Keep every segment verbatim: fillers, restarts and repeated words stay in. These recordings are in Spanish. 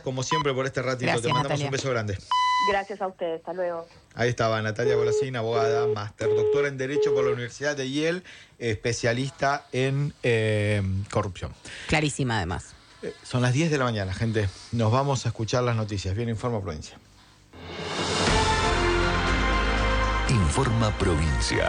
como siempre, por este ratito. Gracias, Te mandamos Natalia. un beso grande. Gracias a ustedes, hasta luego. Ahí estaba Natalia Bolasín, abogada, máster, doctora en Derecho por la Universidad de Yale, especialista en eh, corrupción. Clarísima, además. Eh, son las diez de la mañana, gente. Nos vamos a escuchar las noticias. Viene Informa Provincia. Informa Provincia.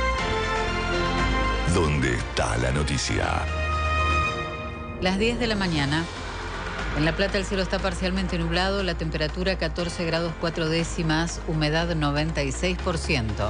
¿Dónde está la noticia? Las diez de la mañana. En La Plata el cielo está parcialmente nublado, la temperatura catorce grados cuatro décimas, humedad noventa y seis por ciento.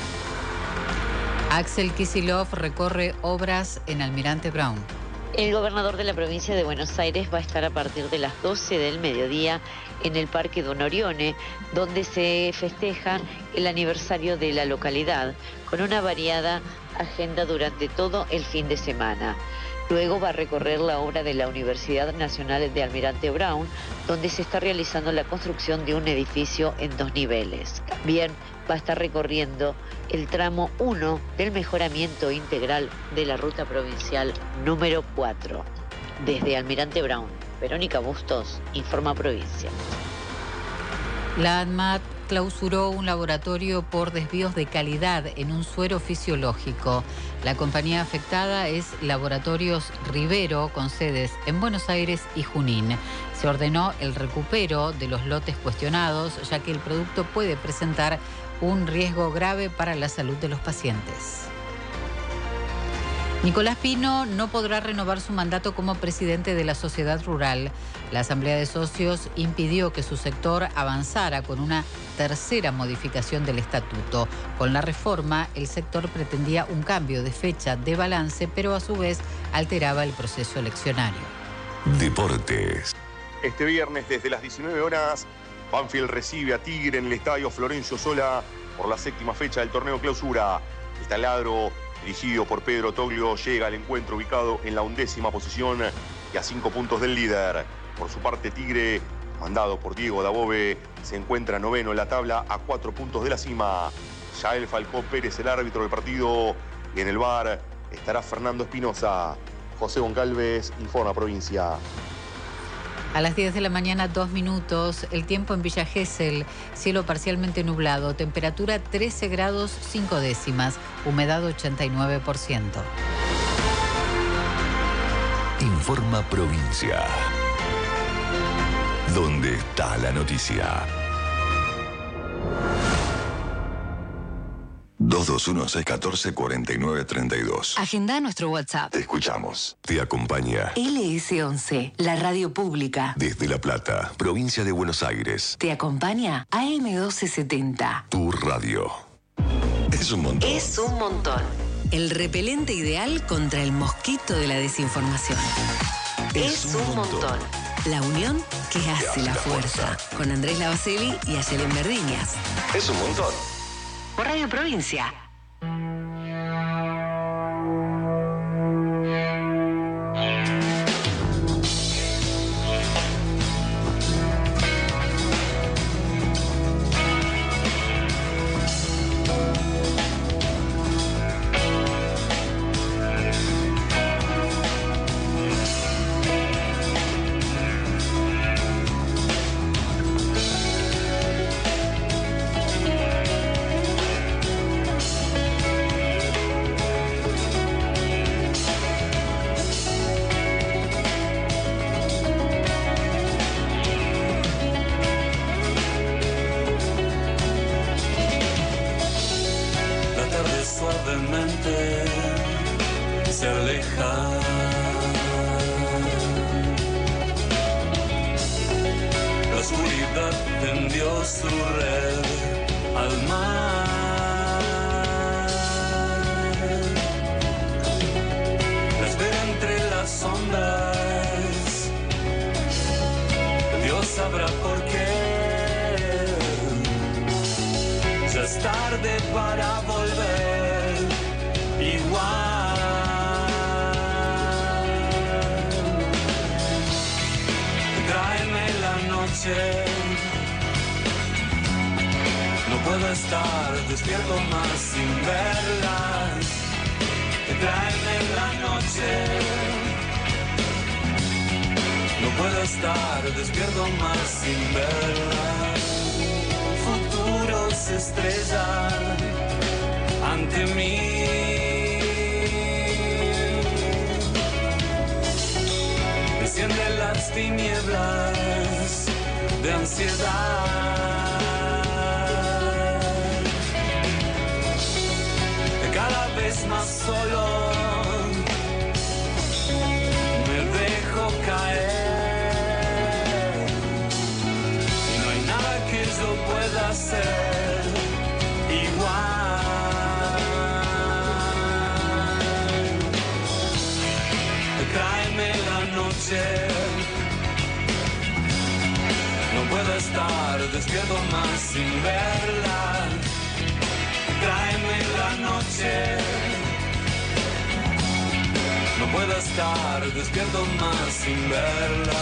Axel Kicillof recorre obras en Almirante Brown. El gobernador de la provincia de Buenos Aires va a estar a partir de las doce del mediodía en el Parque Don Orione, donde se festeja el aniversario de la localidad, con una variada agenda durante todo el fin de semana. Luego va a recorrer la obra de la Universidad Nacional de Almirante Brown, donde se está realizando la construcción de un edificio en dos niveles. También va a estar recorriendo el tramo uno del mejoramiento integral de la ruta provincial número cuatro. Desde Almirante Brown, Verónica Bustos, Informa Provincia. La ANMAT clausuró un laboratorio por desvíos de calidad en un suero fisiológico. La compañía afectada es Laboratorios Rivero, con sedes en Buenos Aires y Junín. Se ordenó el recupero de los lotes cuestionados, ya que el producto puede presentar un riesgo grave para la salud de los pacientes. Nicolás Pino no podrá renovar su mandato como presidente de la Sociedad Rural. La Asamblea de Socios impidió que su sector avanzara con una tercera modificación del estatuto. Con la reforma, el sector pretendía un cambio de fecha de balance, pero a su vez alteraba el proceso eleccionario. Deportes. Este viernes, desde las diecinueve horas, Banfield recibe a Tigre en el estadio Florencio Sola por la séptima fecha del torneo Clausura. El taladro, dirigido por Pedro Toglio, llega al encuentro ubicado en la undécima posición y a cinco puntos del líder. Por su parte, Tigre, mandado por Diego Dabove, se encuentra noveno en la tabla a cuatro puntos de la cima. Yael Falcó Pérez, el árbitro del partido, y en el V A R estará Fernando Espinosa. José Goncalves, Informa Provincia. A las diez de la mañana, dos minutos, el tiempo en Villa Gesell, cielo parcialmente nublado, temperatura trece grados cinco décimas, humedad ochenta y nueve por ciento. Informa Provincia. ¿Dónde está la noticia? dos dos uno, seis uno cuatro, cuatro nueve tres dos. Agenda nuestro WhatsApp. Te escuchamos. Te acompaña L S once, la radio pública. desde La Plata, provincia de Buenos Aires. Te acompaña A M doce setenta. Tu radio. Es un montón. Es un montón. El repelente ideal contra el mosquito de la desinformación. Es, es un, un montón. montón. La unión que hace, hace la, la fuerza. fuerza. Con Andrés Lavaceli y Ayelen Verdiñas. Es un montón. Por Radio Provincia. No puedo estar despierto más sin verla. Futuros se estrellan ante mí. Descienden las tinieblas de ansiedad. Cada vez más solo me dejo caer. Y no hay nada que yo pueda hacer igual. Tráeme la noche. No puedo estar despierto más sin verla. Tráeme la noche. No puedo estar despierto más sin verla.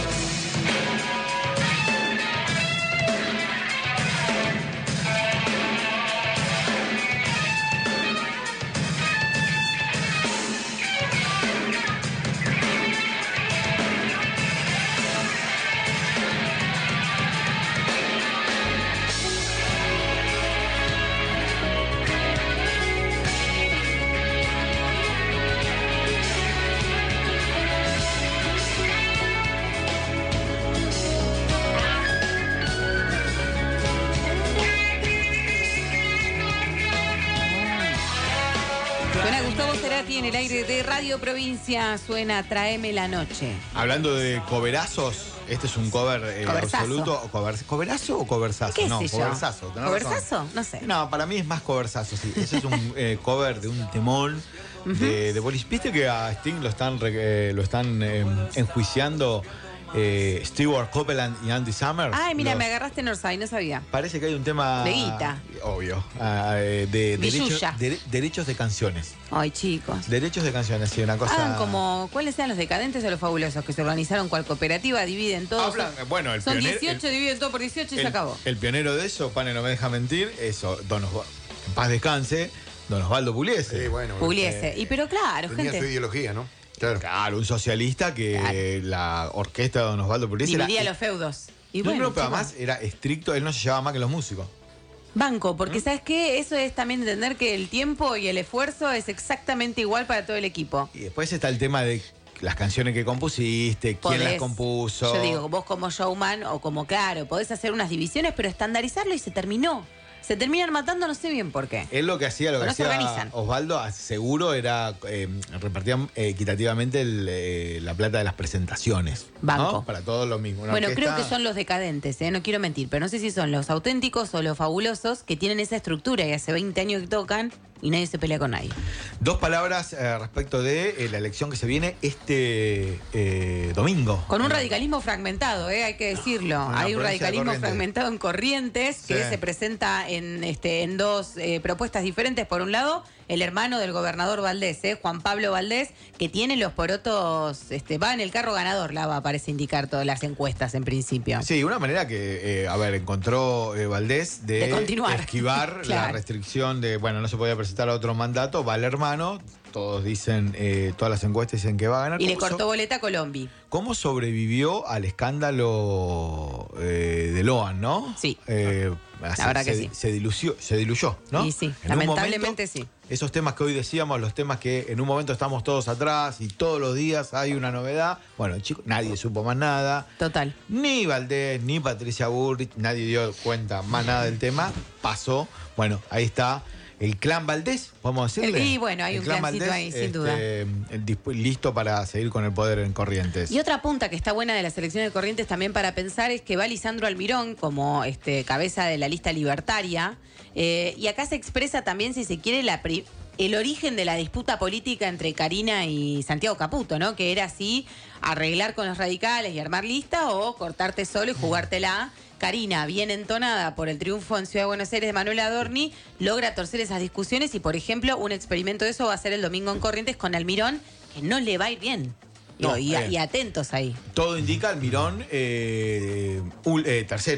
En el aire de Radio Provincia suena Tráeme la noche. Hablando de coverazos, este es un cover eh, absoluto. Cover, ¿Coverazo o coversazo? ¿Qué no, sé yo? coversazo. ¿Coversazo? No sé. No, para mí es más coversazo, sí. Ese es un eh, cover de un temón de, de Boris. ¿Viste que a Sting lo están, eh, lo están eh, enjuiciando eh, Stewart Copeland y Andy Summers? Ay, mira, Los, me agarraste Northside, no sabía. Parece que hay un tema... De guita. Obvio. Uh, de derechos de, derechos de canciones. Ay, chicos. Derechos de canciones, sí, una cosa... Ah, como, ¿cuáles sean los decadentes o los fabulosos? Que se organizaron cual cooperativa, dividen todo. Hablan, bueno, el Son pionero, dieciocho, el, dividen todo por dieciocho y el, se acabó. El pionero de eso, Pane no me deja mentir, eso, Don Osvaldo, en paz descanse, Don Osvaldo Pugliese. Sí, bueno. Pugliese. Eh, y pero claro, tenía gente... su ideología, ¿no? Claro. Claro, un socialista que claro. La orquesta de Don Osvaldo Pugliese dividía era, los feudos. Y no, bueno, no, pero además era estricto, él no se llevaba más que los músicos. Banco, porque ¿Mm? ¿sabes qué? Eso es también entender que el tiempo y el esfuerzo es exactamente igual para todo el equipo. Y después está el tema de las canciones que compusiste, podés, quién las compuso. Yo digo, vos como showman o como, claro, podés hacer unas divisiones, pero estandarizarlo y se terminó. Se terminan matando, no sé bien por qué. Él lo que hacía, lo que no hacía Osvaldo, seguro era eh, repartían eh, equitativamente el, eh, la plata de las presentaciones. Banco. ¿No? Para todos lo mismo. Bueno, creo que son los decadentes, ¿eh? No quiero mentir, pero no sé si son los auténticos o los fabulosos que tienen esa estructura y hace veinte años que tocan y nadie se pelea con nadie. Dos palabras eh, respecto de eh, la elección que se viene este eh, domingo. Con un radicalismo fragmentado, ¿eh? Hay que decirlo. No, Hay un radicalismo fragmentado en Corrientes sí. que se presenta en, este, en dos eh, propuestas diferentes. Por un lado, el hermano del gobernador Valdés, ¿eh? Juan Pablo Valdés, que tiene los porotos, este, va en el carro ganador, la va, parece indicar todas las encuestas en principio. Sí, una manera que, eh, a ver, encontró eh, Valdés de, de continuar. esquivar claro. la restricción de, bueno, no se podía presentar a otro mandato, va el hermano, todos dicen, eh, todas las encuestas dicen que va a ganar. Y le cortó so boleta a Colombi. ¿Cómo sobrevivió al escándalo eh, de Loan, no? Sí. Eh, la verdad se, que sí. Se diluyó, se diluyó, ¿no? Y sí, en lamentablemente momento, sí. Esos temas que hoy decíamos, los temas que en un momento estamos todos atrás y todos los días hay una novedad. Bueno, chicos, nadie supo más nada. Total. Ni Valdés, ni Patricia Bullrich, nadie dio cuenta más nada del tema. Pasó. Bueno, ahí está. El clan Valdés, podemos decirle. Y bueno, hay el un clan clancito Valdés, ahí, sin este, duda. El, listo para seguir con el poder en Corrientes. Y otra punta que está buena de las elecciones de Corrientes también para pensar es que va Lisandro Almirón como este, cabeza de la lista libertaria. Eh, y acá se expresa también, si se quiere, la el origen de la disputa política entre Karina y Santiago Caputo, ¿no? Que era así, arreglar con los radicales y armar lista o cortarte solo y jugártela. Karina, bien entonada por el triunfo en Ciudad de Buenos Aires de Manuel Adorni, logra torcer esas discusiones y, por ejemplo, un experimento de eso va a ser el domingo en Corrientes con Almirón, que no le va a ir bien. No, y, eh, y atentos ahí. Todo indica Almirón eh, uh, eh, tercero.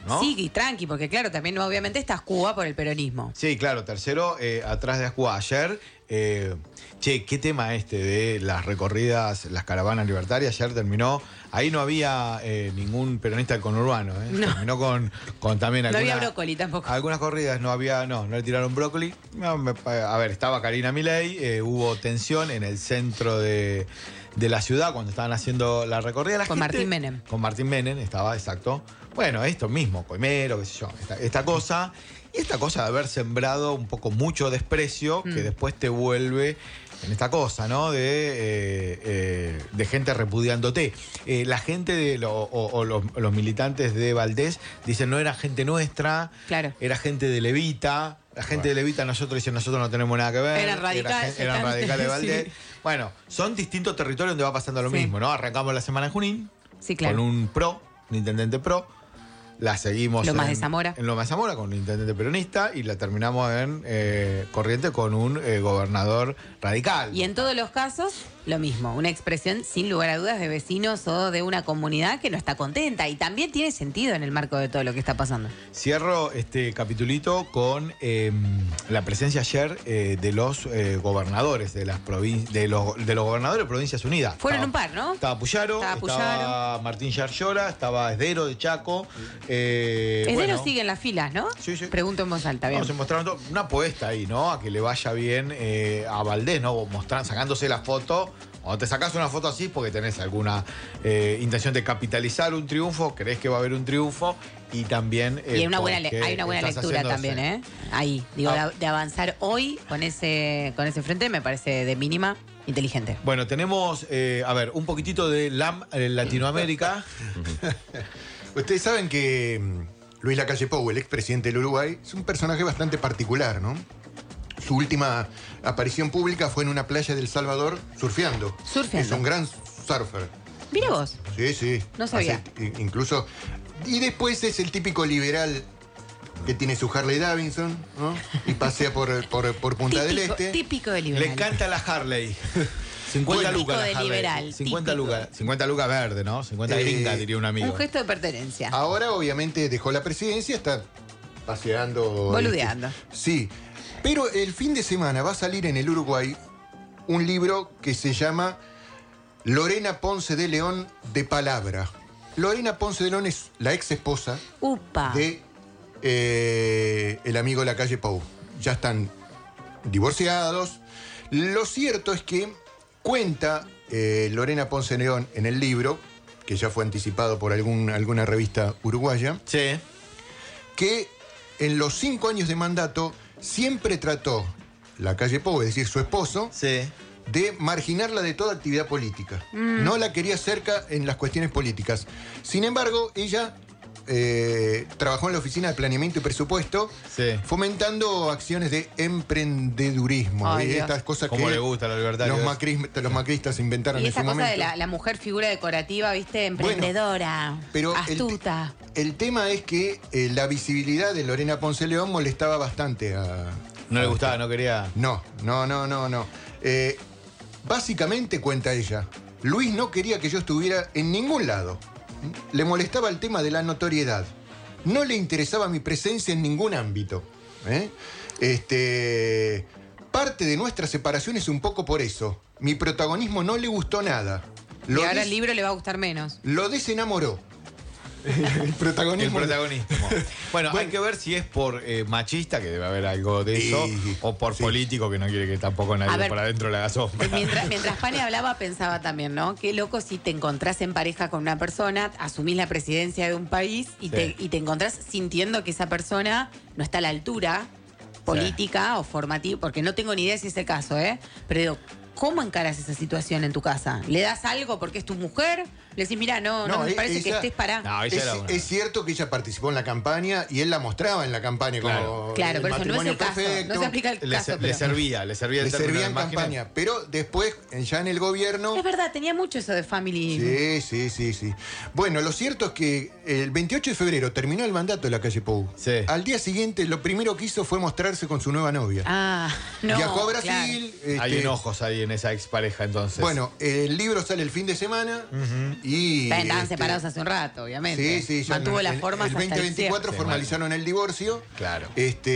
¿no? Sí, y tranqui, porque claro, también obviamente está Ascúa por el peronismo. Sí, claro, tercero, eh, atrás de Ascúa. Ayer, eh, che, qué tema este de las recorridas, las caravanas libertarias, ayer terminó, ahí no había eh, ningún peronista del conurbano, ¿eh? No. Terminó con, con también No alguna, había brócoli tampoco. algunas corridas, no había, no, no le tiraron brócoli. No, me- a ver, estaba Karina Milei, eh, hubo tensión en el centro de, de la ciudad cuando estaban haciendo la recorrida. La Con gente- Martín Menem. Con Martín Menem, estaba, exacto. Bueno, esto mismo, Coimero, qué sé yo, esta, esta cosa. Y esta cosa de haber sembrado un poco mucho desprecio Mm. que después te vuelve en esta cosa, ¿no? De, eh, eh, de gente repudiándote. Eh, la gente de lo- o, o los, los militantes de Valdés dicen no era gente nuestra, Claro. era gente de Levita. La gente de Levita, nosotros dicen nosotros no tenemos nada que ver. Eran radicales, Era gen- eran están- radicales de Valdés. sí. Bueno, son distintos territorios donde va pasando lo Sí. mismo, ¿no? Arrancamos la semana en Junín Sí, claro. con un pro, un intendente pro. La seguimos Lomas en, de Zamora. en Lomas de Zamora con un intendente peronista y la terminamos en eh, Corrientes con un eh, gobernador radical. Y en todos los casos, lo mismo, una expresión sin lugar a dudas de vecinos o de una comunidad que no está contenta y también tiene sentido en el marco de todo lo que está pasando. Cierro este capitulito con eh, la presencia ayer eh, de los eh, gobernadores de las provin- de los, de los gobernadores de Provincias Unidas. Fueron Estaba- un par, ¿no? Estaba Puyaro, Estaba estaba, Puyaro. Martín Yarlora, estaba Esdero de Chaco. Eh, Esdero bueno, sigue en las filas, ¿no? Sí, sí. Pregunto en voz alta, bien. no, se mostraron todo- una apuesta ahí, ¿no? A que le vaya bien eh, a Valdés, ¿no? Mostrar, sacándose la foto. Cuando te sacás una foto así porque tenés alguna eh, intención de capitalizar un triunfo, creés que va a haber un triunfo y también... eh, Y hay una buena, le- porque hay una buena estás lectura haciendo también, ese- ¿eh? Ahí, digo, Ah. de, de avanzar hoy con ese, con ese frente me parece de mínima inteligente. Bueno, tenemos, eh, a ver, un poquitito de L A M en Latinoamérica. Ustedes saben que mm, Luis Lacalle Pou, el expresidente del Uruguay, es un personaje bastante particular, ¿no? Su última aparición pública fue en una playa del Salvador surfeando. Surfeando. Es un gran surfer. Mira vos. Sí, sí. No sabía. Hace- i- incluso. Y después es el típico liberal que tiene su Harley Davidson, ¿no? Y pasea por, por, por Punta del Típico, Este. típico de liberal. Le canta la Harley. cincuenta Típico lucas la de Harley. liberal, cincuenta típico. lucas. cincuenta lucas verde, ¿no? cincuenta Eh, gringas, diría un amigo. Un gesto de pertenencia. Ahora, obviamente, dejó la presidencia, está paseando. Boludeando. este, sí. Pero el fin de semana va a salir en el Uruguay un libro que se llama Lorena Ponce de León de Palabra. Lorena Ponce de León es la ex esposa Upa. de eh, el amigo Lacalle Pou. Ya están divorciados. Lo cierto es que cuenta eh, Lorena Ponce de León en el libro, que ya fue anticipado por algún, alguna revista uruguaya, Sí. que en los cinco años de mandato siempre trató Lacalle Pou, es decir, su esposo, Sí. de marginarla de toda actividad política. Mm. No la quería cerca en las cuestiones políticas. Sin embargo, ella eh, trabajó en la Oficina de Planeamiento y Presupuesto, Sí. fomentando acciones de emprendedurismo. Ay, ¿eh? Dios. Estas cosas Como que le gusta a los libertarios. los, macris- los macristas inventaron Y en esa su cosa momento. de la, la mujer figura decorativa, ¿viste? Emprendedora, pero el te- astuta. El tema es que eh, la visibilidad de Lorena Ponce León molestaba bastante a... No le a- gustaba, no quería. No, no, no, no, no. Eh, básicamente, cuenta ella, Luis no quería que yo estuviera en ningún lado. Le molestaba el tema de la notoriedad. No le interesaba mi presencia en ningún ámbito. ¿eh? Este, parte de nuestra separación es un poco por eso. Mi protagonismo no le gustó nada. Y Lo, ahora des- el libro le va a gustar menos. lo desenamoró. el El protagonismo. protagonismo. Bueno, hay Bueno. que ver si es por eh, machista, que debe haber algo de eso, Sí, o por sí. político, que no quiere que tampoco A nadie ver, por adentro le haga sombra. Mientras, mientras Pani hablaba, pensaba también, ¿no? Qué loco si te encontrás en pareja con una persona, asumís la presidencia de un país y, Sí. te, y te encontrás sintiendo que esa persona no está a la altura política o formativa, porque no tengo ni idea si es el caso, ¿eh? Pero digo, ¿cómo encaras esa situación en tu casa? ¿Le das algo porque es tu mujer? Le decís, mira, no, no, No, me e- parece que ella- estés para. No, ella Es, era una- es cierto que ella participó en la campaña y él la mostraba en la campaña Claro. como Claro, pero eso no es matrimonio el caso. perfecto. No se aplica el Le, caso. le pero- servía, le servía el Le término servía de en imagen. campaña, pero después, eh, ya en el gobierno... Es verdad, tenía mucho eso de family. Sí, sí, sí, sí. Bueno, lo cierto es que el veintiocho de febrero terminó el mandato de Lacalle Pou. Sí. Al día siguiente, lo primero que hizo fue mostrarse con su nueva novia. Ah, no. Viajó a claro. Brasil. Hay este, enojos ahí en esa expareja entonces. Bueno, el libro sale el fin de semana. Y, Estaban este, separados hace un rato, obviamente. Sí, sí, ya mantuvo en- las en- formas el hasta veinte veinticuatro el formalizaron el divorcio. Claro.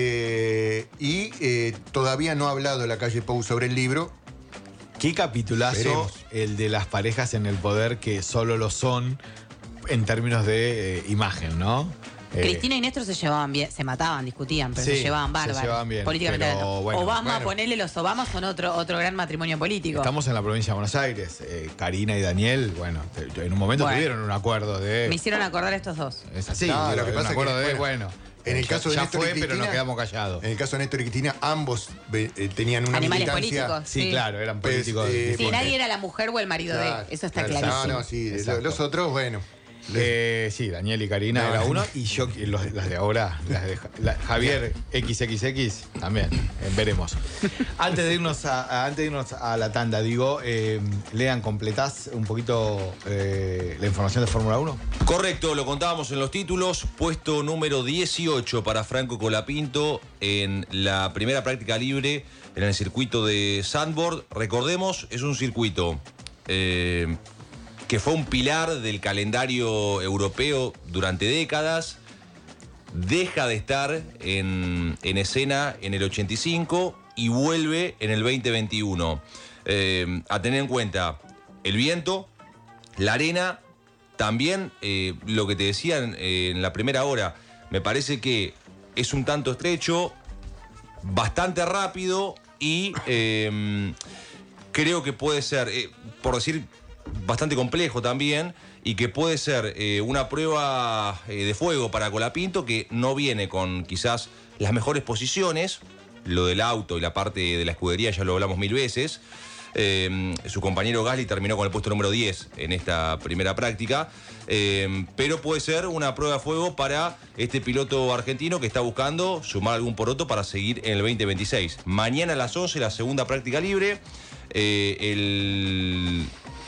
Este, y eh, todavía no ha hablado la calle Pou sobre el libro. Qué capitulazo Veremos. el de las parejas en el poder que solo lo son en términos de eh, imagen, ¿no? Eh, Cristina y Néstor se llevaban bien, se mataban, discutían, pero Sí, se llevaban se bárbaros. llevaban bien, políticamente pero hablando. bueno, Obama, bueno. ponele los Obamas, son otro, otro gran matrimonio político. Estamos en la provincia de Buenos Aires. Eh, Karina y Daniel, bueno, te- en un momento Bueno. tuvieron un acuerdo de. Me hicieron acordar a estos dos. Es así, No, digo, lo que un pasa es que, acuerdo de, bueno, bueno. En el caso de ya Néstor fue, y pero Cristina, nos quedamos callados. En el caso de Néstor y Cristina, ambos eh, eh, tenían una Animales militancia. políticos. Sí, Sí. claro, eran Pues, políticos. eh, de- Sí, porque- nadie era la mujer o el marido Claro, de. Eso está claro, clarísimo. No, no, sí. Exacto. Los otros, bueno. Eh, sí, Daniel y Karina No, era no. uno y yo y los- las de ahora, las de Ja- la- Javier equis equis equis también, eh, veremos. Antes de irnos a, a- antes de irnos a la tanda, digo, eh, lean, completás un poquito eh, la información de Fórmula uno. Correcto, lo contábamos en los títulos. Puesto número dieciocho para Franco Colapinto en la primera práctica libre en el circuito de Zandvoort. Recordemos, es un circuito eh, que fue un pilar del calendario europeo durante décadas. Deja de estar en, en escena en el ochenta y cinco y vuelve en el veinte veintiuno. Eh, a tener en cuenta el viento, la arena, también eh, lo que te decía en, eh, en la primera hora, me parece que es un tanto estrecho, bastante rápido y eh, creo que puede ser, eh, por decir, bastante complejo también y que puede ser eh, una prueba eh, de fuego para Colapinto que no viene con quizás las mejores posiciones, lo del auto y la parte de la escudería ya lo hablamos mil veces. Eh, su compañero Gasly terminó con el puesto número diez en esta primera práctica, eh, pero puede ser una prueba de fuego para este piloto argentino que está buscando sumar algún poroto para seguir en el veinte veintiséis. Mañana a las once la segunda práctica libre. Eh, el,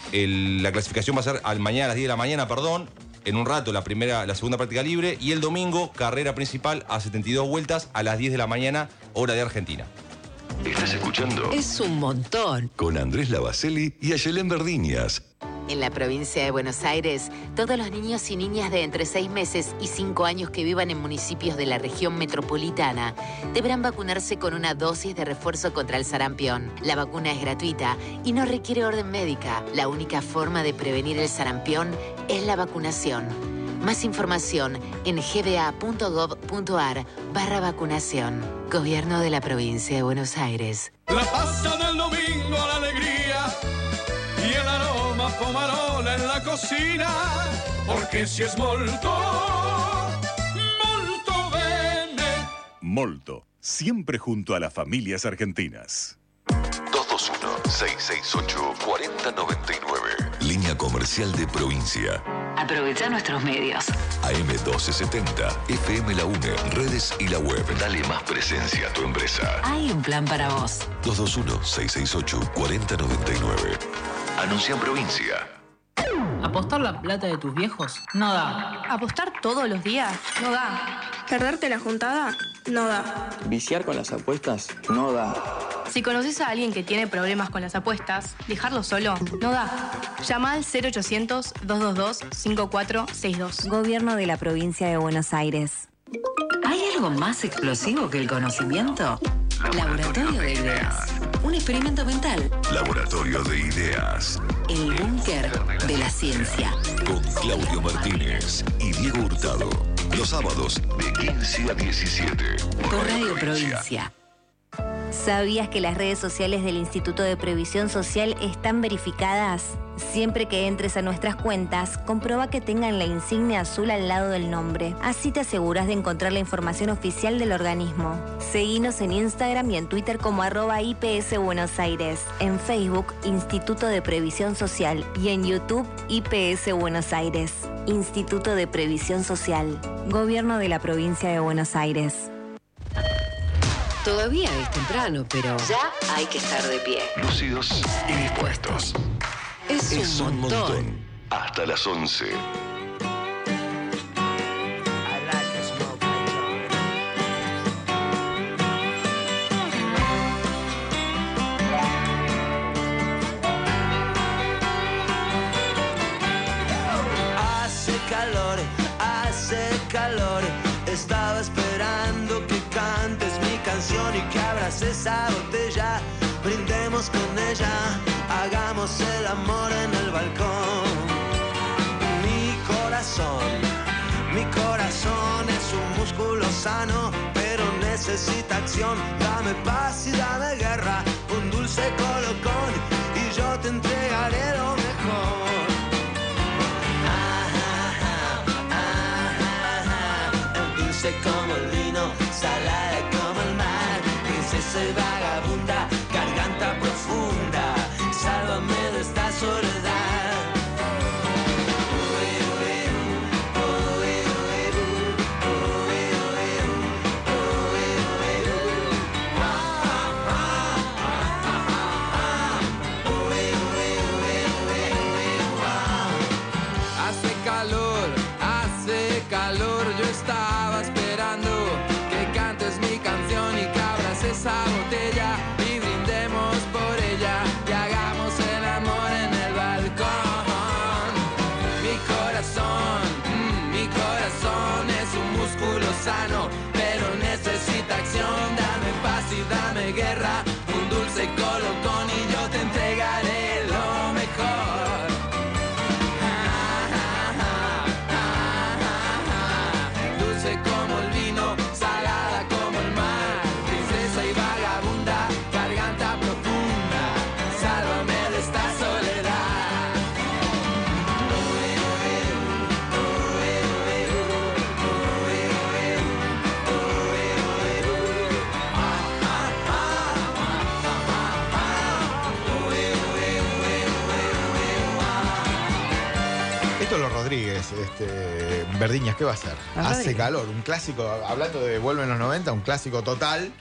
el, la clasificación va a ser al mañana a las diez de la mañana, perdón. En un rato la primera, la segunda práctica libre y el domingo carrera principal a setenta y dos vueltas a las diez de la mañana, hora de Argentina. Estás escuchando Es un montón. con Andrés Lavaceli y Ayelén Verdiñas. En la provincia de Buenos Aires, todos los niños y niñas de entre seis meses y cinco años que vivan en municipios de la región metropolitana deberán vacunarse con una dosis de refuerzo contra el sarampión. La vacuna es gratuita y no requiere orden médica. La única forma de prevenir el sarampión es la vacunación. Más información en gba.gov.ar barra vacunación. Gobierno de la provincia de Buenos Aires. La pasta del domingo, la alegría y el aroma pomarola en la cocina, porque si es molto, molto bene. Molto, siempre junto a las familias argentinas. dos dos uno, seis seis ocho, cuatro cero nueve nueve. Línea comercial de provincia. Aprovecha nuestros medios. A M doce setenta, F M La UNE, redes y la web. Dale más presencia a tu empresa. Hay un plan para vos. dos dos uno, seis seis ocho, cuatro cero nueve nueve. Anuncia en provincia. ¿Apostar la plata de tus viejos? No da. ¿Apostar todos los días? No da. ¿Perderte la juntada? No da. ¿Viciar con las apuestas? No da. Si conoces a alguien que tiene problemas con las apuestas, dejarlo solo no da. Llama al cero ochocientos, dos dos dos, cinco cuatro seis dos. Gobierno de la provincia de Buenos Aires. ¿Hay algo más explosivo que el conocimiento? Laboratorio de Ideas. Un experimento mental. Laboratorio de Ideas. El búnker de la ciencia. Con Claudio Martínez y Diego Hurtado. Los sábados de quince a diecisiete. Por Radio Provincia. ¿Sabías que las redes sociales del Instituto de Previsión Social están verificadas? Siempre que entres a nuestras cuentas, comprueba que tengan la insignia azul al lado del nombre. Así te aseguras de encontrar la información oficial del organismo. Seguinos en Instagram y en Twitter como arroba I P S Buenos Aires, en Facebook Instituto de Previsión Social y en YouTube I P S Buenos Aires. Instituto de Previsión Social. Gobierno de la Provincia de Buenos Aires. Todavía es temprano, pero ya hay que estar de pie. Lúcidos y dispuestos. Es, Es un un montón. montón. Hasta las once. esa botella, brindemos con ella, hagamos el amor en el balcón. Mi corazón, mi corazón es un músculo sano, pero necesita acción. Dame paz y dame guerra, un dulce colocón y yo te entregaré lo mejor. Como el vino, salada como el mar, princesa y vagabunda, garganta profunda, sálvame de esta soledad. Hace calor, hace calor, yo estaba esperando que cantes mi canción y que abras esa botella y brindemos por ella y hagamos el amor en el balcón. Mi corazón, mm, mi corazón es un músculo sano, pero necesita acción. Dame paz y dame guerra, un dulce colocón y yo te entregaré lo mejor. Los Rodríguez, este, Verdiñas, ¿qué va a hacer? Los Hace Rodríguez. calor, un clásico, hablando de Vuelve en los noventa, un clásico total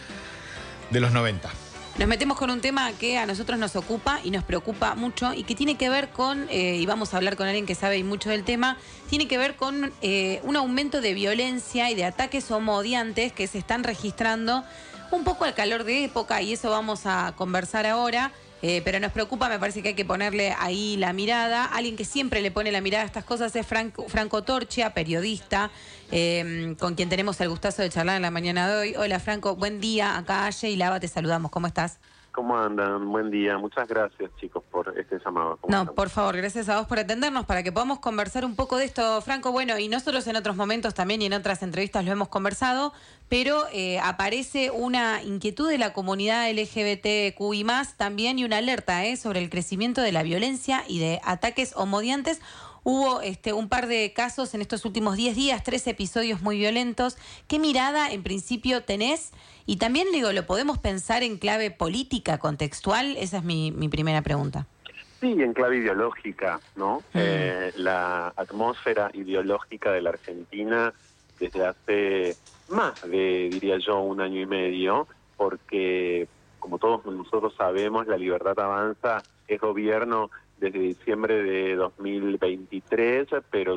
de los noventa. Nos metemos con un tema que a nosotros nos ocupa y nos preocupa mucho y que tiene que ver con, eh, y vamos a hablar con alguien que sabe mucho del tema, tiene que ver con eh, un aumento de violencia y de ataques homodiantes que se están registrando un poco al calor de época, y eso vamos a conversar ahora. Eh, pero nos preocupa, me parece que hay que ponerle ahí la mirada. Alguien que siempre le pone la mirada a estas cosas es Franco, Franco Torchia, periodista, eh, con quien tenemos el gustazo de charlar en la mañana de hoy. Hola Franco, buen día. Acá Aye y Lava te saludamos. ¿Cómo estás? ¿Cómo andan? Buen día. Muchas gracias, chicos, por este llamado. No, están? por favor, gracias a vos por atendernos para que podamos conversar un poco de esto, Franco. Bueno, y nosotros en otros momentos también y en otras entrevistas lo hemos conversado, pero eh, aparece una inquietud de la comunidad L G B T Q I más, también, y una alerta eh, sobre el crecimiento de la violencia y de ataques homodiantes. Hubo este, un par de casos en estos últimos diez días, tres episodios muy violentos. ¿Qué mirada en principio tenés? Y también, digo, ¿lo podemos pensar en clave política, contextual? Esa es mi, mi primera pregunta. Sí, en clave ideológica, ¿no? Mm. Eh, la atmósfera ideológica de la Argentina desde hace más de, diría yo, un año y medio, porque, como todos nosotros sabemos, La Libertad Avanza es gobierno desde diciembre de dos mil veintitrés, pero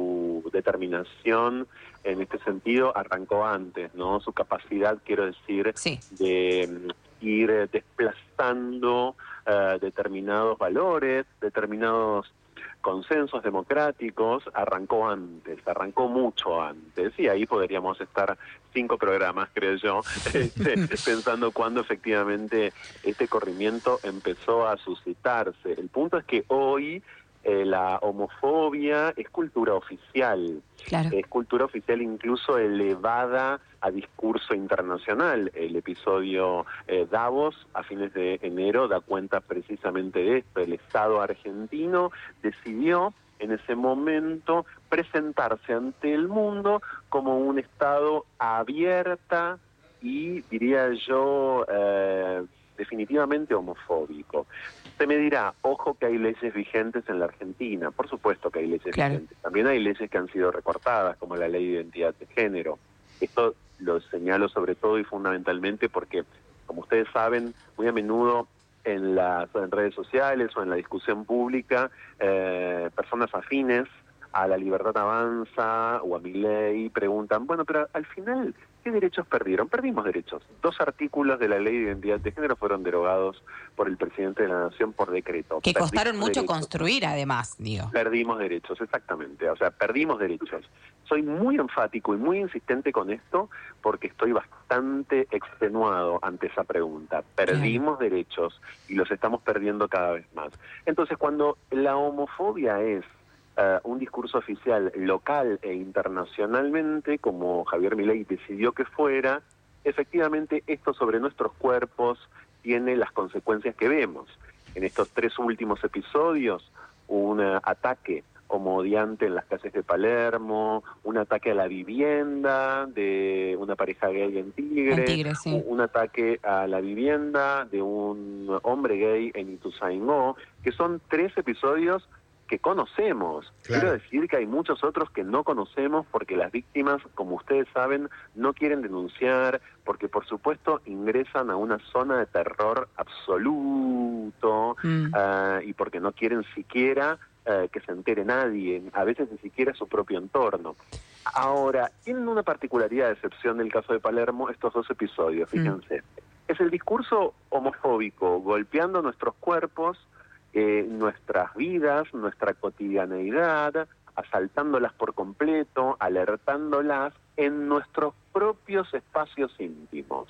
su determinación en este sentido arrancó antes, ¿no? Su capacidad, quiero decir, sí. de ir desplazando uh, determinados valores, determinados consensos democráticos, arrancó antes, arrancó mucho antes, y ahí podríamos estar cinco programas, creo yo, este, pensando cuándo efectivamente este corrimiento empezó a suscitarse. El punto es que hoy eh, la homofobia es cultura oficial, claro. Es cultura oficial incluso elevada a discurso internacional. El episodio eh, Davos a fines de enero da cuenta precisamente de esto. El Estado argentino decidió en ese momento presentarse ante el mundo como un Estado abierta y, diría yo, eh, definitivamente homofóbico. Se me dirá, ojo que hay leyes vigentes en la Argentina. Por supuesto que hay leyes claro. vigentes. También hay leyes que han sido recortadas, como la Ley de Identidad de Género. Esto lo señalo sobre todo y fundamentalmente porque, como ustedes saben, muy a menudo en las en redes sociales o en la discusión pública, eh, personas afines a La Libertad Avanza o a Milei preguntan, bueno, pero al final, ¿qué derechos perdieron? Perdimos derechos. Dos artículos de la Ley de Identidad de Género fueron derogados por el presidente de la Nación por decreto. Que Perdimos costaron mucho derechos. construir, además, digo. Perdimos derechos, exactamente. O sea, perdimos derechos. Soy muy enfático y muy insistente con esto porque estoy bastante extenuado ante esa pregunta. Perdimos Bien. derechos y los estamos perdiendo cada vez más. Entonces, cuando la homofobia es uh, un discurso oficial local e internacionalmente, como Javier Milei decidió que fuera, efectivamente esto sobre nuestros cuerpos tiene las consecuencias que vemos. En estos tres últimos episodios, un uh, ataque homodiante en las calles de Palermo, un ataque a la vivienda de una pareja gay en Tigre, en Tigre sí. un ataque a la vivienda de un hombre gay en Ituzaingó, que son tres episodios que conocemos. Claro. Quiero decir que hay muchos otros que no conocemos porque las víctimas, como ustedes saben, no quieren denunciar, porque por supuesto ingresan a una zona de terror absoluto mm. uh, y porque no quieren siquiera uh, que se entere nadie, a veces ni siquiera su propio entorno. Ahora, tienen una particularidad de excepción del caso de Palermo estos dos episodios, fíjense. Mm. Es el discurso homofóbico golpeando nuestros cuerpos, Eh, nuestras vidas, nuestra cotidianeidad, asaltándolas por completo, alertándolas en nuestros propios espacios íntimos.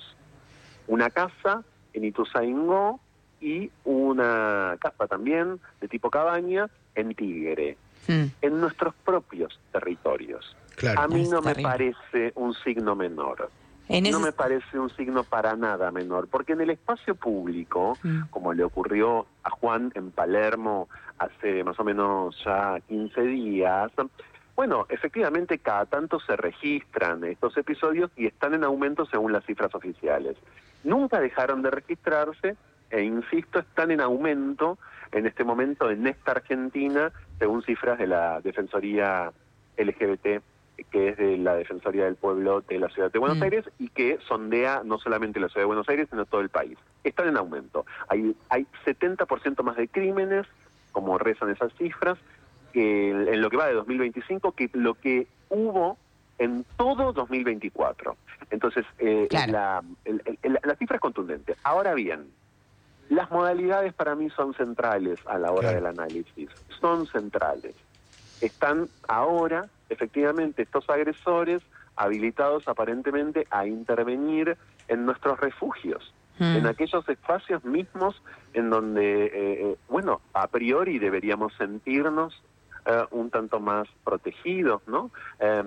Una casa en Ituzaingó y una casa también de tipo cabaña en Tigre, mm. en nuestros propios territorios. Claro, a mí no me parece un signo menor. En ese... No me parece un signo para nada menor, porque en el espacio público, mm. como le ocurrió a Juan en Palermo hace más o menos ya quince días, bueno, efectivamente cada tanto se registran estos episodios y están en aumento según las cifras oficiales. Nunca dejaron de registrarse e, insisto, están en aumento en este momento en esta Argentina, según cifras de la Defensoría L G B T, que es de la Defensoría del Pueblo de la Ciudad de Buenos mm. Aires y que sondea no solamente la Ciudad de Buenos Aires, sino todo el país. Están en aumento. Hay, hay setenta por ciento más de crímenes, como rezan esas cifras, que en lo que va de dos mil veinticinco, que lo que hubo en todo dos mil veinticuatro. Entonces, eh, claro. la, el, el, la cifra es contundente. Ahora bien, las modalidades para mí son centrales a la hora claro. del análisis. Son centrales. Están ahora, efectivamente, estos agresores habilitados aparentemente a intervenir en nuestros refugios, mm. en aquellos espacios mismos en donde, eh, bueno, a priori deberíamos sentirnos eh, un tanto más protegidos, ¿no? Eh,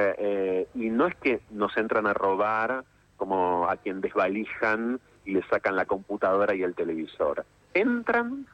eh, y no es que nos entran a robar como a quien desvalijan y le sacan la computadora y el televisor. Entran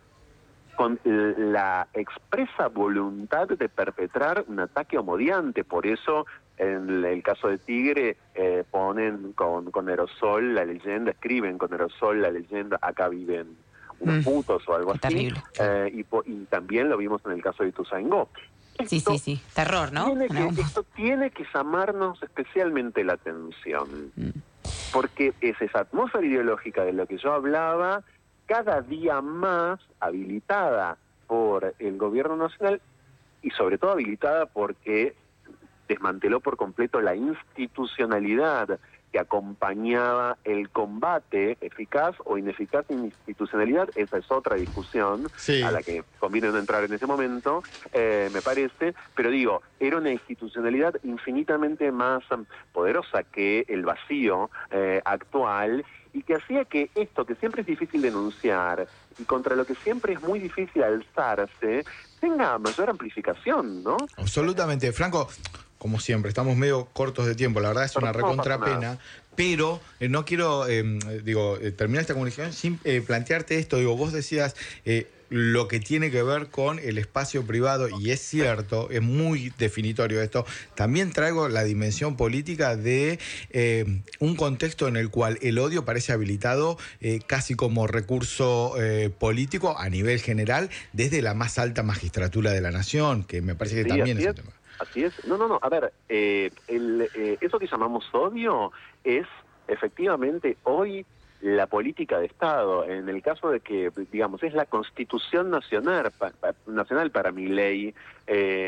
con la expresa voluntad de perpetrar un ataque homodiante. Por eso, en el caso de Tigre, eh, ponen con, con aerosol la leyenda, escriben con aerosol la leyenda, acá viven unos mm, putos o algo así. Eh, y, y también lo vimos en el caso de Ituzaingó. Sí, sí, sí. Terror, ¿no? Tiene que, no. Esto tiene que llamarnos especialmente la atención. Mm. Porque es esa atmósfera ideológica de lo que yo hablaba, cada día más habilitada por el gobierno nacional y sobre todo habilitada porque desmanteló por completo la institucionalidad que acompañaba el combate eficaz o ineficaz institucionalidad. Esa es otra discusión sí. a la que conviene no entrar en ese momento, eh, me parece, pero digo, era una institucionalidad infinitamente más poderosa que el vacío eh, actual, y que hacía que esto, que siempre es difícil denunciar y contra lo que siempre es muy difícil alzarse, tenga mayor amplificación, ¿no? Absolutamente. Franco, como siempre, estamos medio cortos de tiempo, la verdad es una recontrapena, pero eh, no quiero, eh, digo, eh, terminar esta comunicación sin eh, plantearte esto. Digo, vos decías eh, lo que tiene que ver con el espacio privado, y es cierto, es muy definitorio esto. También traigo la dimensión política de eh, un contexto en el cual el odio parece habilitado eh, casi como recurso eh, político a nivel general desde la más alta magistratura de la nación, que me parece que sí, también es un tema. Así es. No, no, no. A ver, eh, el, eh, eso que llamamos odio es efectivamente hoy la política de Estado. En el caso de que, digamos, es la Constitución nacional, pa, pa, nacional para Milei, eh,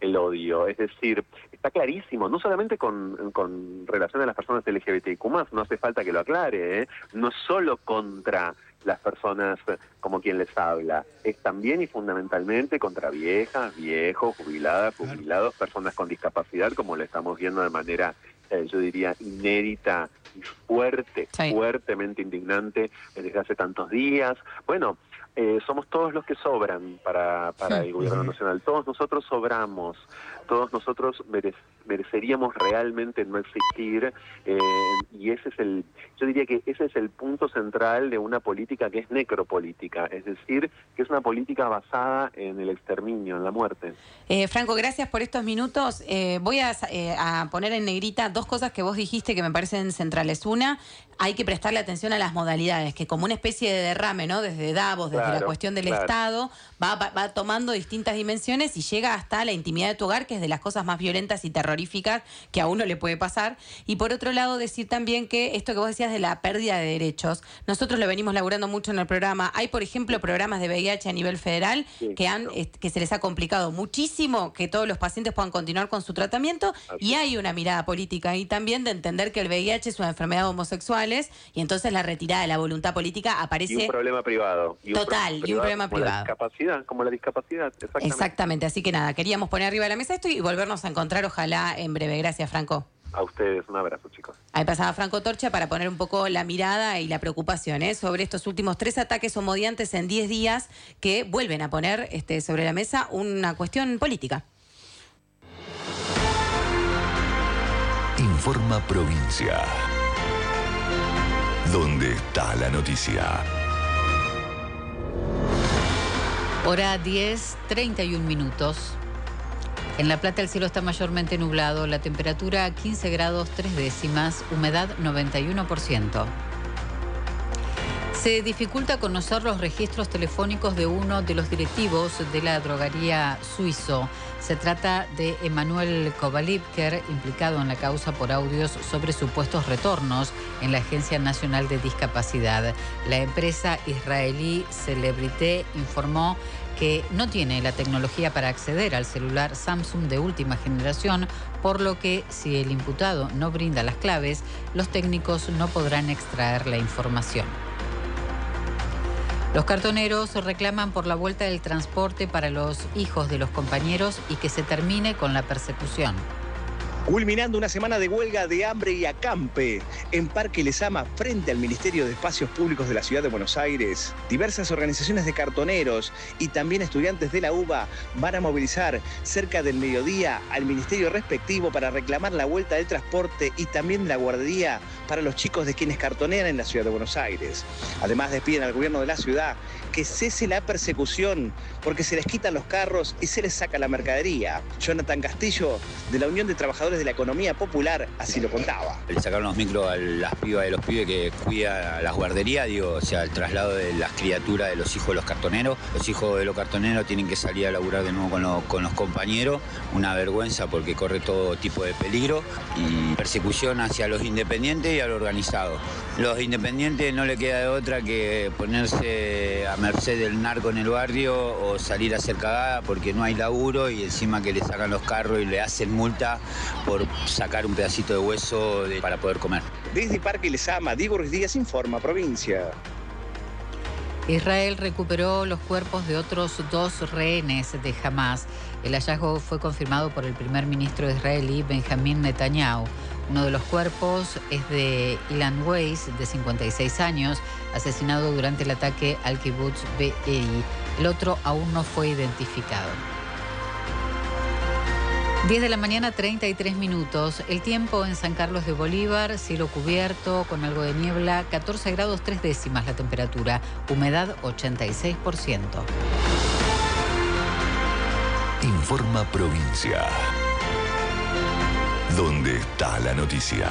el odio. Es decir, está clarísimo, no solamente con, con relación a las personas L G B T Q más, no hace falta que lo aclare, ¿eh? No solo contra las personas como quien les habla, es también y fundamentalmente contra viejas, viejos, jubiladas, jubilados, personas con discapacidad, como lo estamos viendo de manera, eh, yo diría, inédita y fuerte, sí. fuertemente indignante desde hace tantos días. Bueno, eh, somos todos los que sobran para, para sí. el gobierno nacional, todos nosotros sobramos, todos nosotros merec mereceríamos realmente no existir, eh, y ese es el, yo diría que ese es el punto central de una política que es necropolítica, es decir, que es una política basada en el exterminio, en la muerte. Eh, Franco, gracias por estos minutos. Eh, voy a, eh, a poner en negrita dos cosas que vos dijiste que me parecen centrales. Una, hay que prestarle atención a las modalidades, que como una especie de derrame, ¿no? Desde Davos, desde claro, la cuestión del claro. Estado, va, va, va tomando distintas dimensiones y llega hasta la intimidad de tu hogar, que es de las cosas más violentas y terroríficas que a uno le puede pasar. Y por otro lado, decir también que esto que vos decías de la pérdida de derechos, nosotros lo venimos laburando mucho en el programa. Hay, por ejemplo, programas de V I H a nivel federal sí, que, han, claro. que se les ha complicado muchísimo que todos los pacientes puedan continuar con su tratamiento. Así. Y hay una mirada política ahí también de entender que el V I H es una enfermedad de homosexuales y entonces la retirada de la voluntad política aparece... Y un problema privado. Y total, un y un problema como privado. La discapacidad, como la discapacidad, exactamente. Exactamente, así que nada, queríamos poner arriba de la mesa esto y volvernos a encontrar, ojalá en breve. Gracias, Franco. A ustedes, un abrazo, chicos. Ahí pasaba Franco Torcha para poner un poco la mirada y la preocupación ¿eh? sobre estos últimos tres ataques homodiantes en diez días que vuelven a poner este, sobre la mesa una cuestión política. Informa Provincia. ¿Dónde está la noticia? Hora diez, treinta y un minutos. En La Plata el cielo está mayormente nublado, la temperatura quince grados tres décimas, humedad noventa y uno por ciento. Se dificulta conocer los registros telefónicos de uno de los directivos de la droguería Suizo. Se trata de Emanuel Kovalipker, implicado en la causa por audios sobre supuestos retornos en la Agencia Nacional de Discapacidad. La empresa israelí Celebrité informó que no tiene la tecnología para acceder al celular Samsung de última generación, por lo que si el imputado no brinda las claves, los técnicos no podrán extraer la información. Los cartoneros reclaman por la vuelta del transporte para los hijos de los compañeros y que se termine con la persecución. Culminando una semana de huelga de hambre y acampe en Parque Lezama frente al Ministerio de Espacios Públicos de la Ciudad de Buenos Aires, diversas organizaciones de cartoneros y también estudiantes de la U B A van a movilizar cerca del mediodía al ministerio respectivo para reclamar la vuelta del transporte y también la guardería para los chicos de quienes cartonean en la Ciudad de Buenos Aires. Además, despiden al gobierno de la ciudad que cese la persecución porque se les quitan los carros y se les saca la mercadería. Jonathan Castillo, de la Unión de Trabajadores de la Economía Popular, así lo contaba. Le sacaron los micros a las pibas de los pibes que cuidan las guarderías, digo, o sea, el traslado de las criaturas de los hijos de los cartoneros. Los hijos de los cartoneros tienen que salir a laburar de nuevo con, lo, con los compañeros. Una vergüenza porque corre todo tipo de peligro y persecución hacia los independientes y a los organizados. Los independientes no le queda de otra que ponerse a merced del narco en el barrio o salir a hacer cagada porque no hay laburo y encima que le sacan los carros y le hacen multa por sacar un pedacito de hueso de, para poder comer. Desde Parque Lezama, Diego Ruiz Díaz informa, provincia. Israel recuperó los cuerpos de otros dos rehenes de Hamás. El hallazgo fue confirmado por el primer ministro israelí Benjamín Netanyahu. Uno de los cuerpos es de Ilan Weiss, de cincuenta y seis años, asesinado durante el ataque al kibutz Be'eri. El otro aún no fue identificado. diez de la mañana, treinta y tres minutos. El tiempo en San Carlos de Bolívar, cielo cubierto con algo de niebla, catorce grados tres décimas la temperatura, humedad ochenta y seis por ciento. Informa Provincia. ¿Dónde está la noticia?